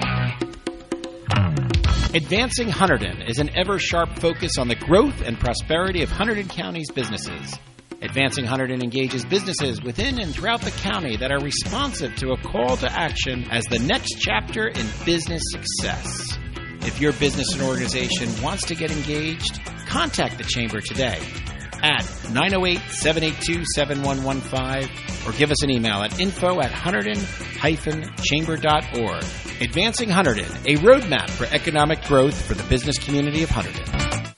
Speaker 12: Advancing Hunterdon is an ever-sharp focus on the growth and prosperity of Hunterdon County's businesses. Advancing Hunterdon engages businesses within and throughout the county that are responsive to a call to action as the next chapter in business success. If your business and organization wants to get engaged, contact the Chamber today at nine oh eight, seven eight two, seven one one five or give us an email at info at hunterdon dash chamber dot org. Advancing Hunterdon, a roadmap for economic growth for the business community of Hunterdon.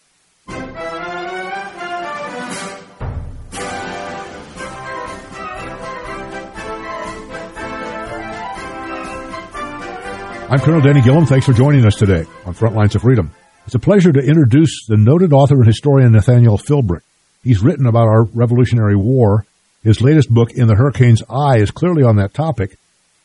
Speaker 2: I'm Colonel Denny Gillum. Thanks for joining us today on Frontlines of Freedom. It's a pleasure to introduce the noted author and historian Nathaniel Philbrick. He's written about our Revolutionary War. His latest book, In the Hurricane's Eye, is clearly on that topic,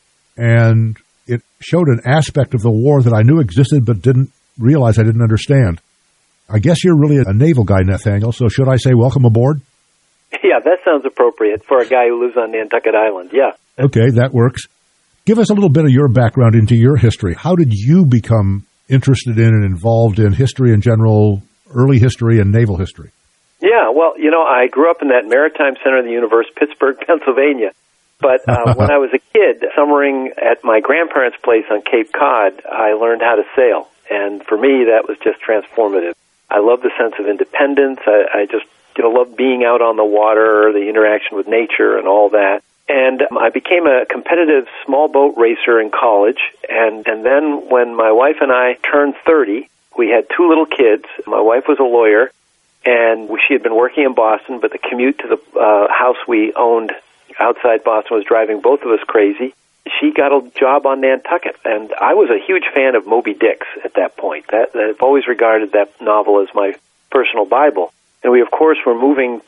Speaker 2: and it showed an aspect of the war that I knew existed but didn't realize I didn't understand. I guess you're really a naval guy, Nathaniel, so should I say welcome aboard?
Speaker 5: Yeah, that sounds appropriate for a guy who lives on Nantucket Island, yeah.
Speaker 2: Okay, that works. Give us a little bit of your background into your history. How did you become interested in and involved in history in general, early history and naval history?
Speaker 5: Yeah, well, you know, I grew up in that maritime center of the universe, Pittsburgh, Pennsylvania. But uh, when I was a kid, summering at my grandparents' place on Cape Cod, I learned how to sail. And for me, that was just transformative. I love the sense of independence. I, I just, you know, love being out on the water, the interaction with nature and all that. And um, I became a competitive small boat racer in college. And, and then when my wife and I turned thirty, we had two little kids. My wife was a lawyer, and she had been working in Boston, but the commute to the uh, house we owned outside Boston was driving both of us crazy. She got a job on Nantucket, and I was a huge fan of Moby Dick's at that point. That, that I've always regarded that novel as my personal Bible. And we, of course, were moving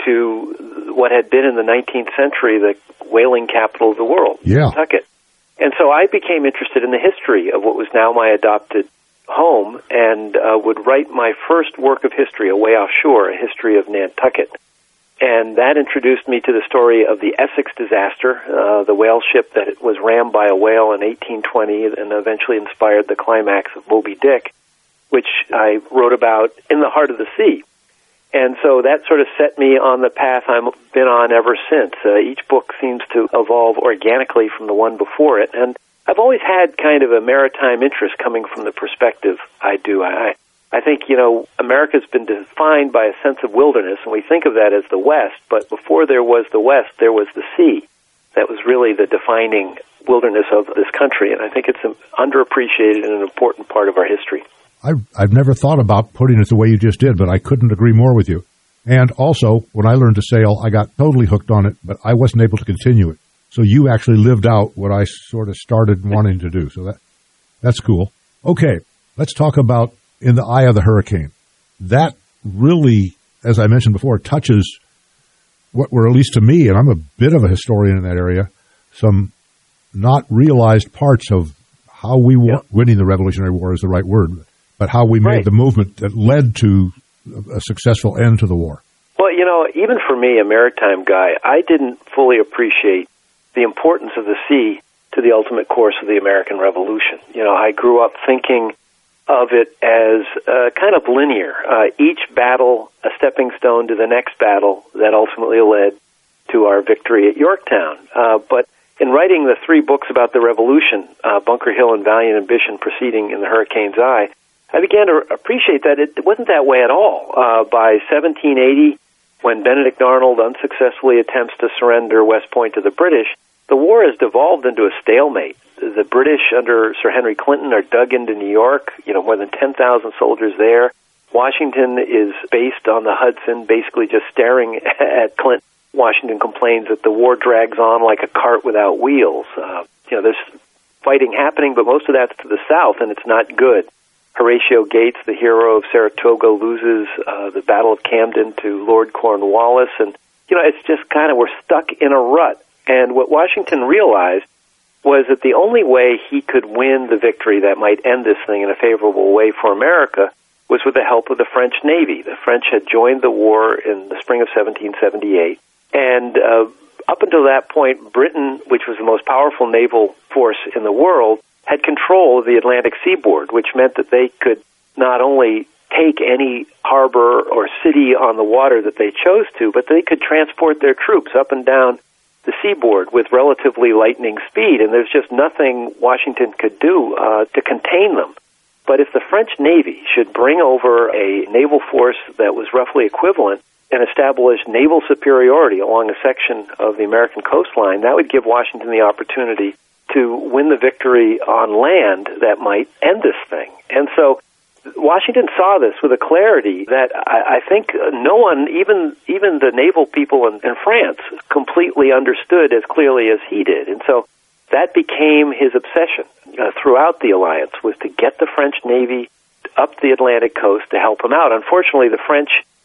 Speaker 5: to what had been in the nineteenth century the whaling capital of the world,
Speaker 2: yeah.
Speaker 5: Nantucket. And so I became interested in the history of what was now my adopted home, and uh, would write my first work of history away offshore, a history of Nantucket. And that introduced me to the story of the Essex disaster, uh, the whale ship that was rammed by a whale in eighteen twenty and eventually inspired the climax of Moby Dick, which I wrote about in the heart of the sea. And so that sort of set me on the path I've been on ever since. Uh, each book seems to evolve organically from the one before it. And I've always had kind of a maritime interest coming from the perspective I do. I I think, you know, America's been defined by a sense of wilderness, and we think of that as the West, but before there was the West, there was the sea. That was really the defining wilderness of this country, and I think it's an underappreciated and an important part of our history.
Speaker 2: I've, I've never thought about putting it the way you just did, but I couldn't agree more with you. And also, when I learned to sail, I got totally hooked on it, but I wasn't able to continue it. So you actually lived out what I sort of started wanting to do. So that that's cool. Okay, let's talk about In the Eye of the Hurricane. That really, as I mentioned before, touches what were, at least to me, and I'm a bit of a historian in that area, some not realized parts of how we were, yep. winning the Revolutionary War is the right word, but how we made
Speaker 5: right.
Speaker 2: the movement that led to a successful end to the war.
Speaker 5: Well, you know, even for me, a maritime guy, I didn't fully appreciate the importance of the sea to the ultimate course of the American Revolution. You know, I grew up thinking of it as uh, kind of linear. Uh, each battle, a stepping stone to the next battle that ultimately led to our victory at Yorktown. Uh, but in writing the three books about the Revolution, uh, Bunker Hill and Valiant Ambition preceding In the Hurricane's Eye, I began to appreciate that it wasn't that way at all. Uh, by seventeen eighty, when Benedict Arnold unsuccessfully attempts to surrender West Point to the British, the war has devolved into a stalemate. The British under Sir Henry Clinton are dug into New York, you know, more than ten thousand soldiers there. Washington is based on the Hudson, basically just staring at Clinton. Washington complains that the war drags on like a cart without wheels. Uh, you know, there's fighting happening, but most of that's to the south, and it's not good. Horatio Gates, the hero of Saratoga, loses uh, the Battle of Camden to Lord Cornwallis, and, you know, it's just kind of, we're stuck in a rut. And what Washington realized was that the only way he could win the victory that might end this thing in a favorable way for America was with the help of the French Navy. The French had joined the war in the spring of seventeen seventy-eight, and uh, up until that point, Britain, which was the most powerful naval force in the world, had control of the Atlantic seaboard, which meant that they could not only take any harbor or city on the water that they chose to, but they could transport their troops up and down the seaboard with relatively lightning speed, and there's just nothing Washington could do uh, to contain them. But if the French Navy should bring over a naval force that was roughly equivalent and establish naval superiority along a section of the American coastline, that would give Washington the opportunity to win the victory on land that might end this thing. And so Washington saw this with a clarity that I, I think no one, even even the naval people in, in France, completely understood as clearly as he did. And so that became his obsession uh, throughout the alliance, was to get the French Navy up the Atlantic coast to help him out. Unfortunately, the French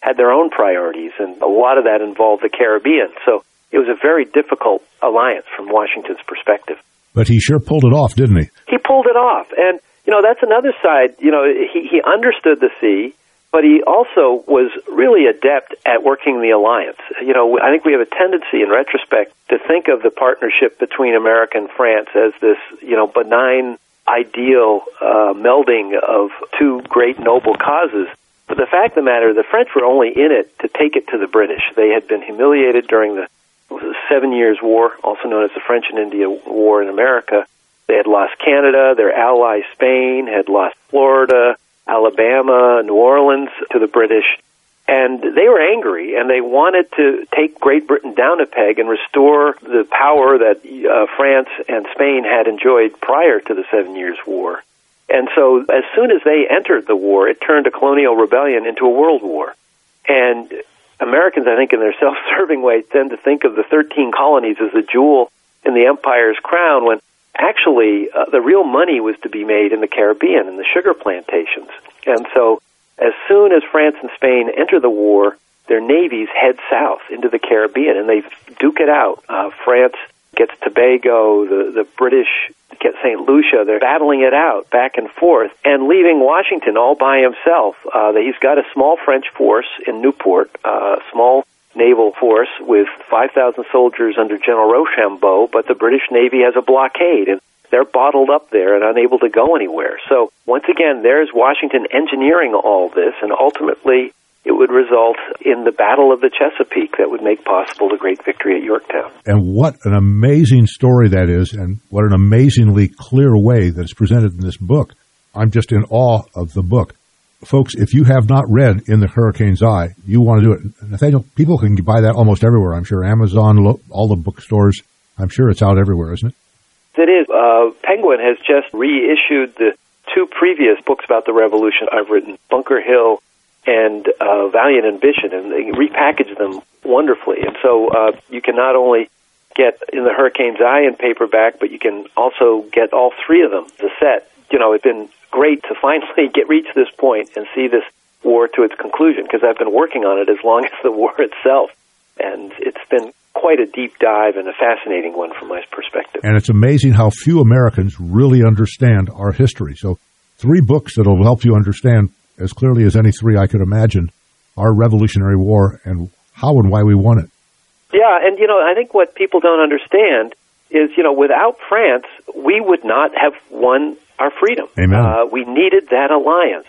Speaker 5: had their own priorities, and a lot of that involved the Caribbean. So it was a very difficult alliance from Washington's perspective.
Speaker 2: But he sure pulled it off, didn't he?
Speaker 5: He pulled it off. And, you know, that's another side. You know, he, he understood the sea, but he also was really adept at working the alliance. You know, I think we have a tendency in retrospect to think of the partnership between America and France as this, you know, benign, ideal uh, melding of two great noble causes. But the fact of the matter, the French were only in it to take it to the British. They had been humiliated during the, the Seven Years' War, also known as the French and India War in America. They had lost Canada. Their ally Spain had lost Florida, Alabama, New Orleans to the British. And they were angry, and they wanted to take Great Britain down a peg and restore the power that uh, France and Spain had enjoyed prior to the Seven Years' War. And so as soon as they entered the war, it turned a colonial rebellion into a world war. And Americans, I think, in their self-serving way, tend to think of the thirteen colonies as the jewel in the empire's crown, when actually uh, the real money was to be made in the Caribbean, in the sugar plantations. And so as soon as France and Spain enter the war, their navies head south into the Caribbean, and they duke it out. Uh, France gets Tobago, the, the British get Saint Lucia. They're battling it out back and forth and leaving Washington all by himself. Uh, he's got a small French force in Newport, a uh, small naval force with five thousand soldiers under General Rochambeau, but the British Navy has a blockade, and they're bottled up there and unable to go anywhere. So once again, there's Washington engineering all this, and ultimately it would result in the Battle of the Chesapeake that would make possible the great victory at Yorktown.
Speaker 2: And what an amazing story that is, and what an amazingly clear way that it's presented in this book. I'm just in awe of the book. Folks, if you have not read In the Hurricane's Eye, you want to do it. Nathaniel, people can buy that almost everywhere, I'm sure. Amazon, all the bookstores, I'm sure it's out everywhere, isn't it?
Speaker 5: It is. Uh, Penguin has just reissued the two previous books about the Revolution I've written, Bunker Hill and uh, Valiant Ambition, and they repackage them wonderfully. And so uh, you can not only get In the Hurricane's Eye in paperback, but you can also get all three of them, the set. You know, it's been great to finally get reach this point and see this war to its conclusion, because I've been working on it as long as the war itself. And it's been quite a deep dive and a fascinating one from my perspective.
Speaker 2: And it's amazing how few Americans really understand our history. So three books that will help you understand as clearly as any three I could imagine our Revolutionary War and how and why we won it.
Speaker 5: Yeah, and, you know, I think what people don't understand is, you know, without France, we would not have won our freedom.
Speaker 2: Amen.
Speaker 5: Uh, we needed that alliance.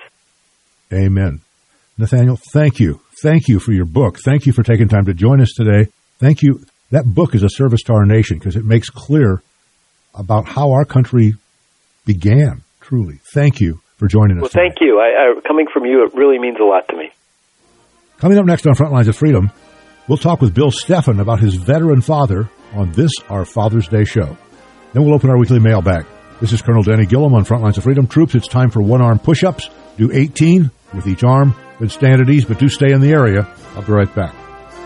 Speaker 2: Amen. Nathaniel, thank you. Thank you for your book. Thank you for taking time to join us today. Thank you. That book is a service to our nation because it makes clear about how our country began, truly. Thank you for joining us.
Speaker 5: Well, thank you. I, I, coming from you, it really means a lot to me.
Speaker 2: Coming up next on Frontlines of Freedom, we'll talk with Bill Steffen about his veteran father on this, our Father's Day show. Then we'll open our weekly mailbag. This is Colonel Danny Gillum on Frontlines of Freedom. Troops, it's time for one-arm push-ups. Do eighteen with each arm. Then stand at ease, but do stay in the area. I'll be right back.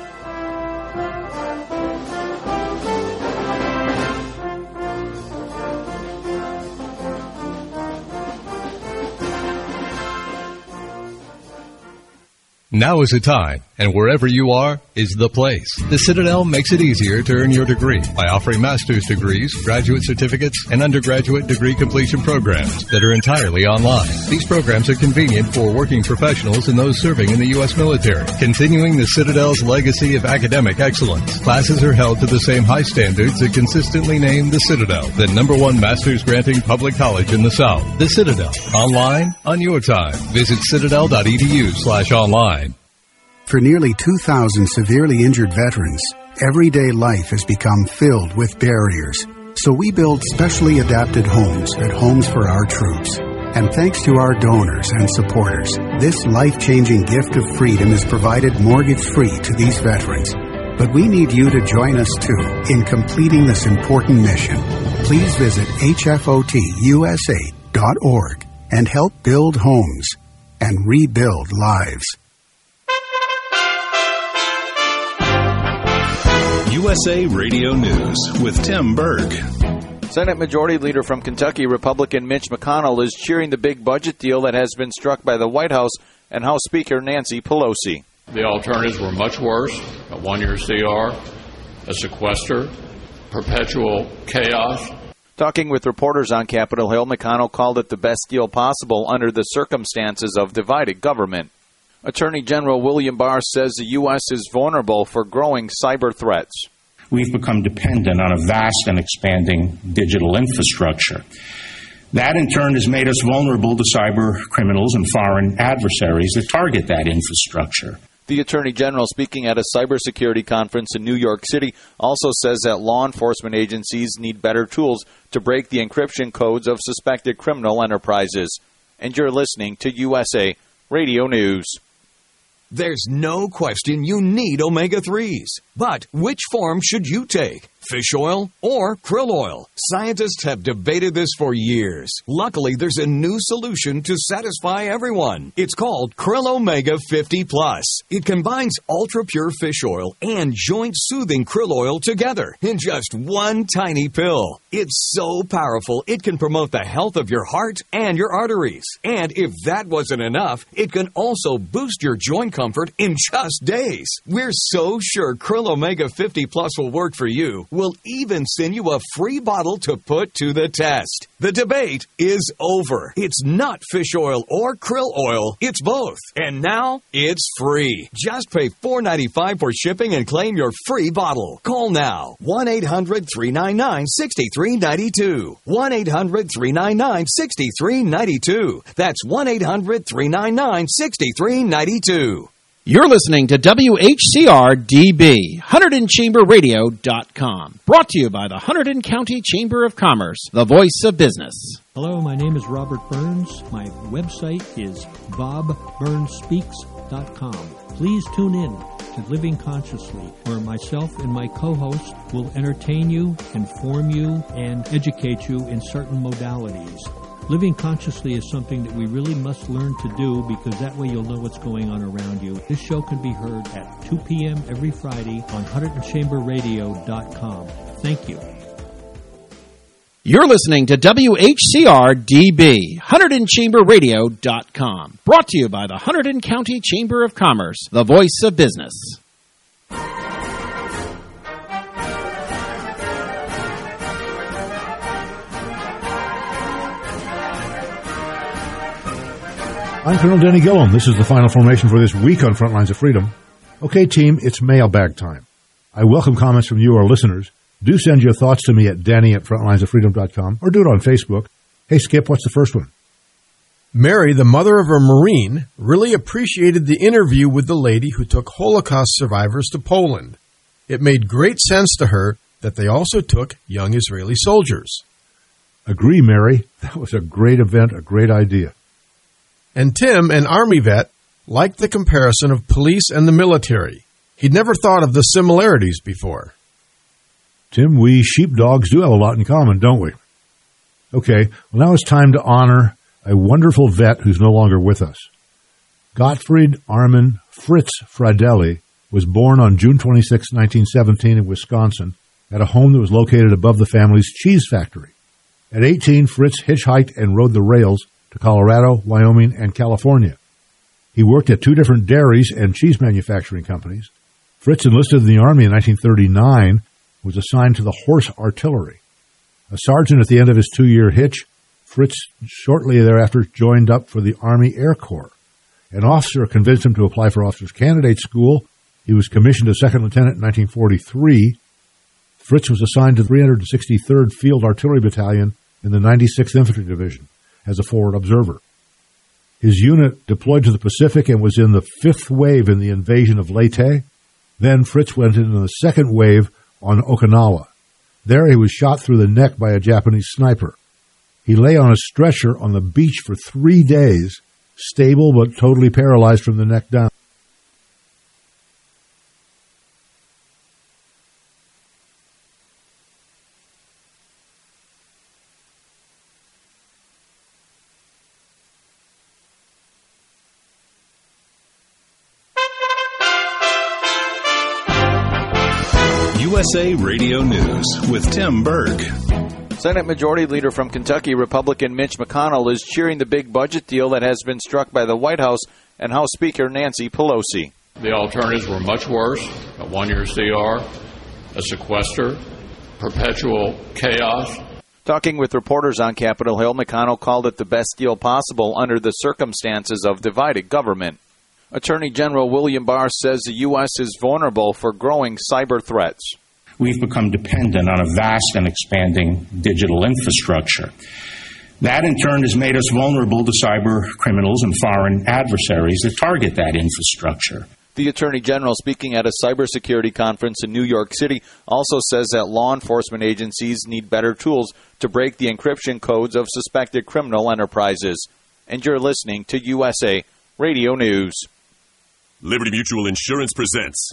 Speaker 8: Now is the time, and wherever you are is the place. The Citadel makes it easier to earn your degree by offering master's degrees, graduate certificates, and undergraduate degree completion programs that are entirely online. These programs are convenient for working professionals and those serving in the U S military, continuing the Citadel's legacy of academic excellence. Classes are held to the same high standards that consistently name the Citadel the number one master's granting public college in the South. The Citadel, online on your time. Visit citadel.edu slash online.
Speaker 9: For nearly two thousand severely injured veterans, everyday life has become filled with barriers. So we build specially adapted homes at Homes for Our Troops. And thanks to our donors and supporters, this life-changing gift of freedom is provided mortgage-free to these veterans. But we need you to join us, too, in completing this important mission. Please visit H F O T U S A dot org and help build homes and rebuild lives.
Speaker 10: U S A Radio News with Tim Berg.
Speaker 16: Senate Majority Leader from Kentucky, Republican Mitch McConnell, is cheering the big budget deal that has been struck by the White House and House Speaker Nancy Pelosi.
Speaker 20: The alternatives were much worse: a one-year C R, a sequester, perpetual chaos.
Speaker 16: Talking with reporters on Capitol Hill, McConnell called it the best deal possible under the circumstances of divided government. Attorney General William Barr says the U S is vulnerable for growing cyber threats.
Speaker 11: We've become dependent on a vast and expanding digital infrastructure. That, in turn, has made us vulnerable to cyber criminals and foreign adversaries that target that infrastructure.
Speaker 16: The Attorney General, speaking at a cybersecurity conference in New York City, also says that law enforcement agencies need better tools to break the encryption codes of suspected criminal enterprises. And you're listening to U S A Radio News.
Speaker 13: There's no question you need omega threes. But which form should you take? Fish oil or krill oil? Scientists have debated this for years. Luckily, there's a new solution to satisfy everyone. It's called Krill Omega fifty plus. It combines ultra-pure fish oil and joint-soothing krill oil together in just one tiny pill. It's so powerful, it can promote the health of your heart and your arteries. And if that wasn't enough, it can also boost your joint comfort in just days. We're so sure Krill Omega fifty plus will work for you. We'll even send you a free bottle to put to the test. The debate is over. It's not fish oil or krill oil. It's both. And now it's free. Just pay four dollars and ninety-five cents for shipping and claim your free bottle. Call now. one eight hundred three nine nine six three nine two. one eight hundred three nine nine six three nine two. That's one eight hundred three nine nine six three nine two.
Speaker 12: You're listening to W H C R D B, Hunterdon Chamber Radio dot com. Brought to you by the Hunterdon County Chamber of Commerce, the voice of business.
Speaker 14: Hello, my name is Robert Burns. My website is bob burns speaks dot com. Please tune in to Living Consciously, where myself and my co-host will entertain you, inform you, and educate you in certain modalities. Living consciously is something that we really must learn to do, because that way you'll know what's going on around you. This show can be heard at two p.m. every Friday on Hunterdon Chamber Radio dot com. Thank you.
Speaker 12: You're listening to W H C R D B, Hunterdon Chamber Radio dot com. Brought to you by the Hunterdon County Chamber of Commerce, the voice of business.
Speaker 2: I'm Colonel Denny Gillum. This is the final formation for this week on Frontlines of Freedom. Okay, team, it's mailbag time. I welcome comments from you, our listeners. Do send your thoughts to me at Danny at frontlines of freedom dot com, or do it on Facebook. Hey, Skip, what's the first one?
Speaker 15: Mary, the mother of a Marine, really appreciated the interview with the lady who took Holocaust survivors to Poland. It made great sense to her that they also took young Israeli soldiers.
Speaker 2: Agree, Mary. That was a great event, a great idea.
Speaker 15: And Tim, an Army vet, liked the comparison of police and the military. He'd never thought of the similarities before.
Speaker 2: Tim, we sheepdogs do have a lot in common, don't we? Okay, well, now it's time to honor a wonderful vet who's no longer with us. Gottfried Armin Fritz Friedeli was born on June twenty-sixth, nineteen seventeen in Wisconsin at a home that was located above the family's cheese factory. At eighteen, Fritz hitchhiked and rode the rails to Colorado, Wyoming, and California. He worked at two different dairies and cheese manufacturing companies. Fritz enlisted in the Army in nineteen thirty-nine, was assigned to the Horse Artillery. A sergeant at the end of his two-year hitch, Fritz shortly thereafter joined up for the Army Air Corps. An officer convinced him to apply for Officers Candidate School. He was commissioned as second lieutenant in nineteen forty-three. Fritz was assigned to the three hundred sixty-third Field Artillery Battalion in the ninety-sixth Infantry Division as a forward observer. His unit deployed to the Pacific and was in the fifth wave in the invasion of Leyte. Then Fritz went into the second wave on Okinawa. There he was shot through the neck by a Japanese sniper. He lay on a stretcher on the beach for three days, stable but totally paralyzed from the neck down.
Speaker 10: U S A Radio News with Tim Berg.
Speaker 16: Senate Majority Leader from Kentucky, Republican Mitch McConnell, is cheering the big budget deal that has been struck by the White House and House Speaker Nancy Pelosi.
Speaker 20: The alternatives were much worse: a one-year C R, a sequester, perpetual chaos.
Speaker 16: Talking with reporters on Capitol Hill, McConnell called it the best deal possible under the circumstances of divided government. Attorney General William Barr says the U S is vulnerable for growing cyber threats.
Speaker 11: We've become dependent on a vast and expanding digital infrastructure. That, in turn, has made us vulnerable to cyber criminals and foreign adversaries that target that infrastructure.
Speaker 16: The Attorney General, speaking at a cybersecurity conference in New York City, also says that law enforcement agencies need better tools to break the encryption codes of suspected criminal enterprises. And you're listening to U S A Radio News.
Speaker 17: Liberty Mutual Insurance presents...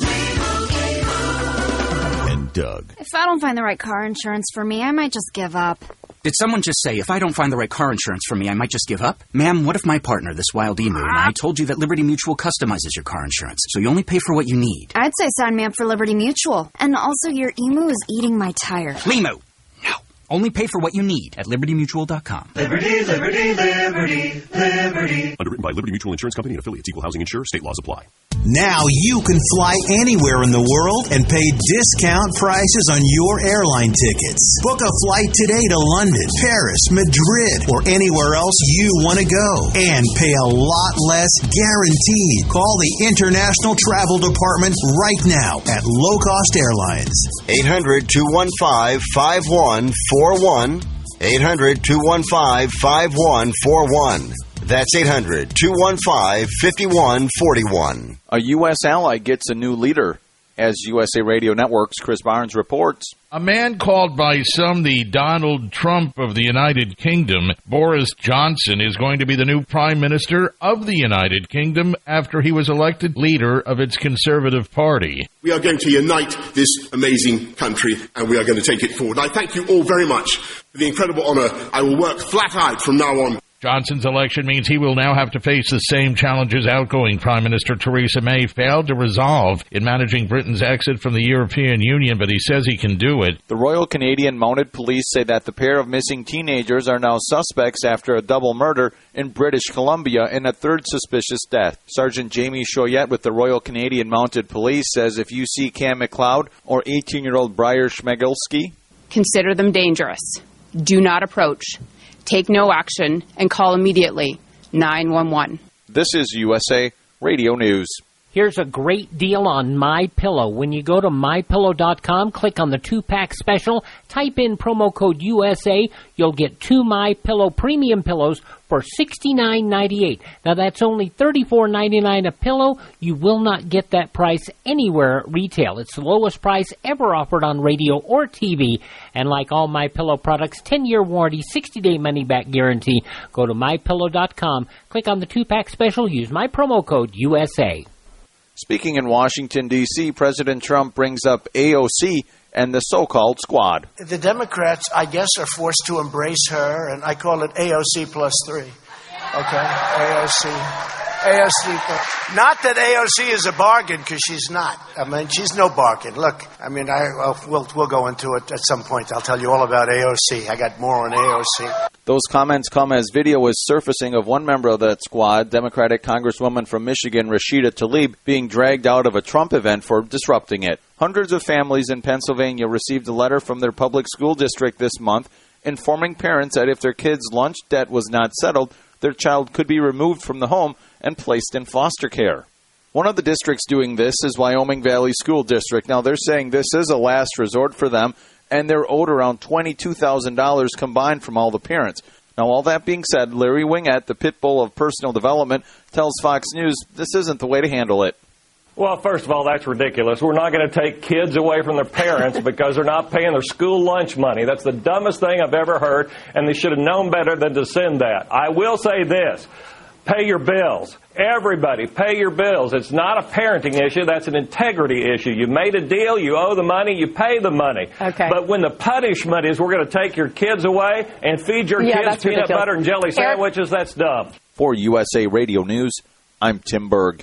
Speaker 17: And Doug.
Speaker 18: If I don't find the right car insurance for me, I might just give up.
Speaker 19: Did someone just say, if I don't find the right car insurance for me, I might just give up? Ma'am, what if my partner, this wild emu, and I told you that Liberty Mutual customizes your car insurance, so you only pay for what you need?
Speaker 18: I'd say sign me up for Liberty Mutual. And also, your emu is eating my tire.
Speaker 19: Limu! No. Only pay for what you need at liberty mutual dot com.
Speaker 17: Liberty, Liberty, Liberty, Liberty. Underwritten by Liberty Mutual Insurance Company and affiliates. Equal housing insurer. State laws apply.
Speaker 21: Now you can fly anywhere in the world and pay discount prices on your airline tickets. Book a flight today to London, Paris, Madrid, or anywhere else you want to go. And pay a lot less guaranteed. Call the International Travel Department right now at Low Cost Airlines.
Speaker 22: eight hundred, two one five, five one four one. eight hundred, two one five, five one four one. That's eight hundred, two one five, five one four one.
Speaker 16: A U S ally gets a new leader. As U S A Radio Network's Chris Barnes reports.
Speaker 23: A man called by some the Donald Trump of the United Kingdom, Boris Johnson, is going to be the new Prime Minister of the United Kingdom after he was elected leader of its Conservative Party.
Speaker 24: We are going to unite this amazing country, and we are going to take it forward. I thank you all very much for the incredible honour. I will work flat out from now on.
Speaker 23: Johnson's election means he will now have to face the same challenges outgoing Prime Minister Theresa May failed to resolve in managing Britain's exit from the European Union, but he says he can do it.
Speaker 16: The Royal Canadian Mounted Police say that the pair of missing teenagers are now suspects after a double murder in British Columbia and a third suspicious death. Sergeant Jamie Choyette with the Royal Canadian Mounted Police says if you see Cam McLeod or eighteen-year-old Briar Schmegelski,
Speaker 28: consider them dangerous. Do not approach. Take no action, and call immediately nine one one.
Speaker 16: This is U S A Radio News.
Speaker 29: Here's a great deal on MyPillow. When you go to my pillow dot com, click on the two-pack special, type in promo code U S A, you'll get two MyPillow premium pillows for sixty-nine ninety-eight. Now, that's only thirty-four ninety-nine a pillow. You will not get that price anywhere at retail. It's the lowest price ever offered on radio or T V. And like all MyPillow products, ten-year warranty, sixty-day money-back guarantee. Go to my pillow dot com, click on the two-pack special, use my promo code U S A.
Speaker 16: Speaking in Washington, D C, President Trump brings up A O C and the so-called squad.
Speaker 30: The Democrats, I guess, are forced to embrace her, and I call it A O C plus three. Okay? A O C. A O C plus. Not that A O C is a bargain, because she's not. I mean, she's no bargain. Look, I mean, I well, we'll, we'll go into it at some point. I'll tell you all about A O C. I got more on A O C.
Speaker 16: Those comments come as video is surfacing of one member of that squad, Democratic Congresswoman from Michigan, Rashida Tlaib, being dragged out of a Trump event for disrupting it. Hundreds of families in Pennsylvania received a letter from their public school district this month informing parents that if their kids' lunch debt was not settled, their child could be removed from the home and placed in foster care. One of the districts doing this is Wyoming Valley School District. Now, they're saying this is a last resort for them, and they're owed around twenty-two thousand dollars combined from all the parents. Now, all that being said, Larry Wingett, the pit bull of personal development, tells Fox News this isn't the way to handle it.
Speaker 31: Well, first of all, that's ridiculous. We're not going to take kids away from their parents because they're not paying their school lunch money. That's the dumbest thing I've ever heard, and they should have known better than to send that. I will say this. Pay your bills. Everybody, pay your bills. It's not a parenting issue. That's an integrity issue. You made a deal. You owe the money. You pay the money.
Speaker 28: Okay.
Speaker 31: But when the punishment is we're going to take your kids away and feed your
Speaker 28: yeah,
Speaker 31: kids peanut
Speaker 28: ridiculous.
Speaker 31: butter and jelly sandwiches, that's dumb.
Speaker 16: For U S A Radio News, I'm Tim Berg.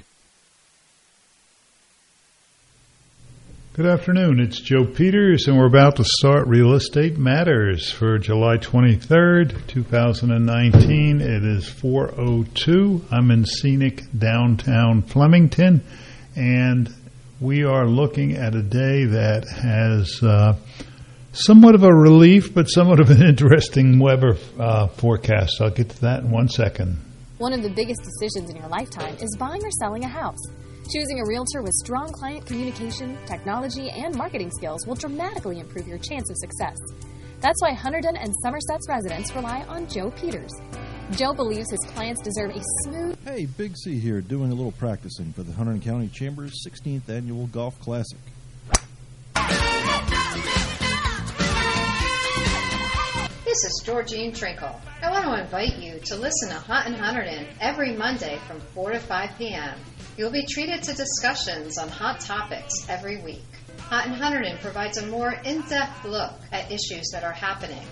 Speaker 32: Good afternoon. It's Joe Peters, and we're about to start Real Estate Matters for July twenty-third, twenty nineteen. It is four oh two. I'm in scenic downtown Flemington, and we are looking at a day that has uh, somewhat of a relief, but somewhat of an interesting weather uh, forecast. I'll get to that in one second.
Speaker 1: One of the biggest decisions in your lifetime is buying or selling a house. Choosing a realtor with strong client communication, technology, and marketing skills will dramatically improve your chance of success. That's why Hunterdon and Somerset's residents rely on Joe Peters. Joe believes his clients deserve a smooth...
Speaker 3: Hey, Big C here, doing a little practicing for the Hunterdon County Chamber's sixteenth Annual Golf Classic.
Speaker 4: This is Georgine Trinkle. I want to invite you to listen to Hunt and Hunterdon every Monday from four to five p.m. You'll be treated to discussions on hot topics every week. Hunt and Hunterdon provides a more in-depth look at issues that are happening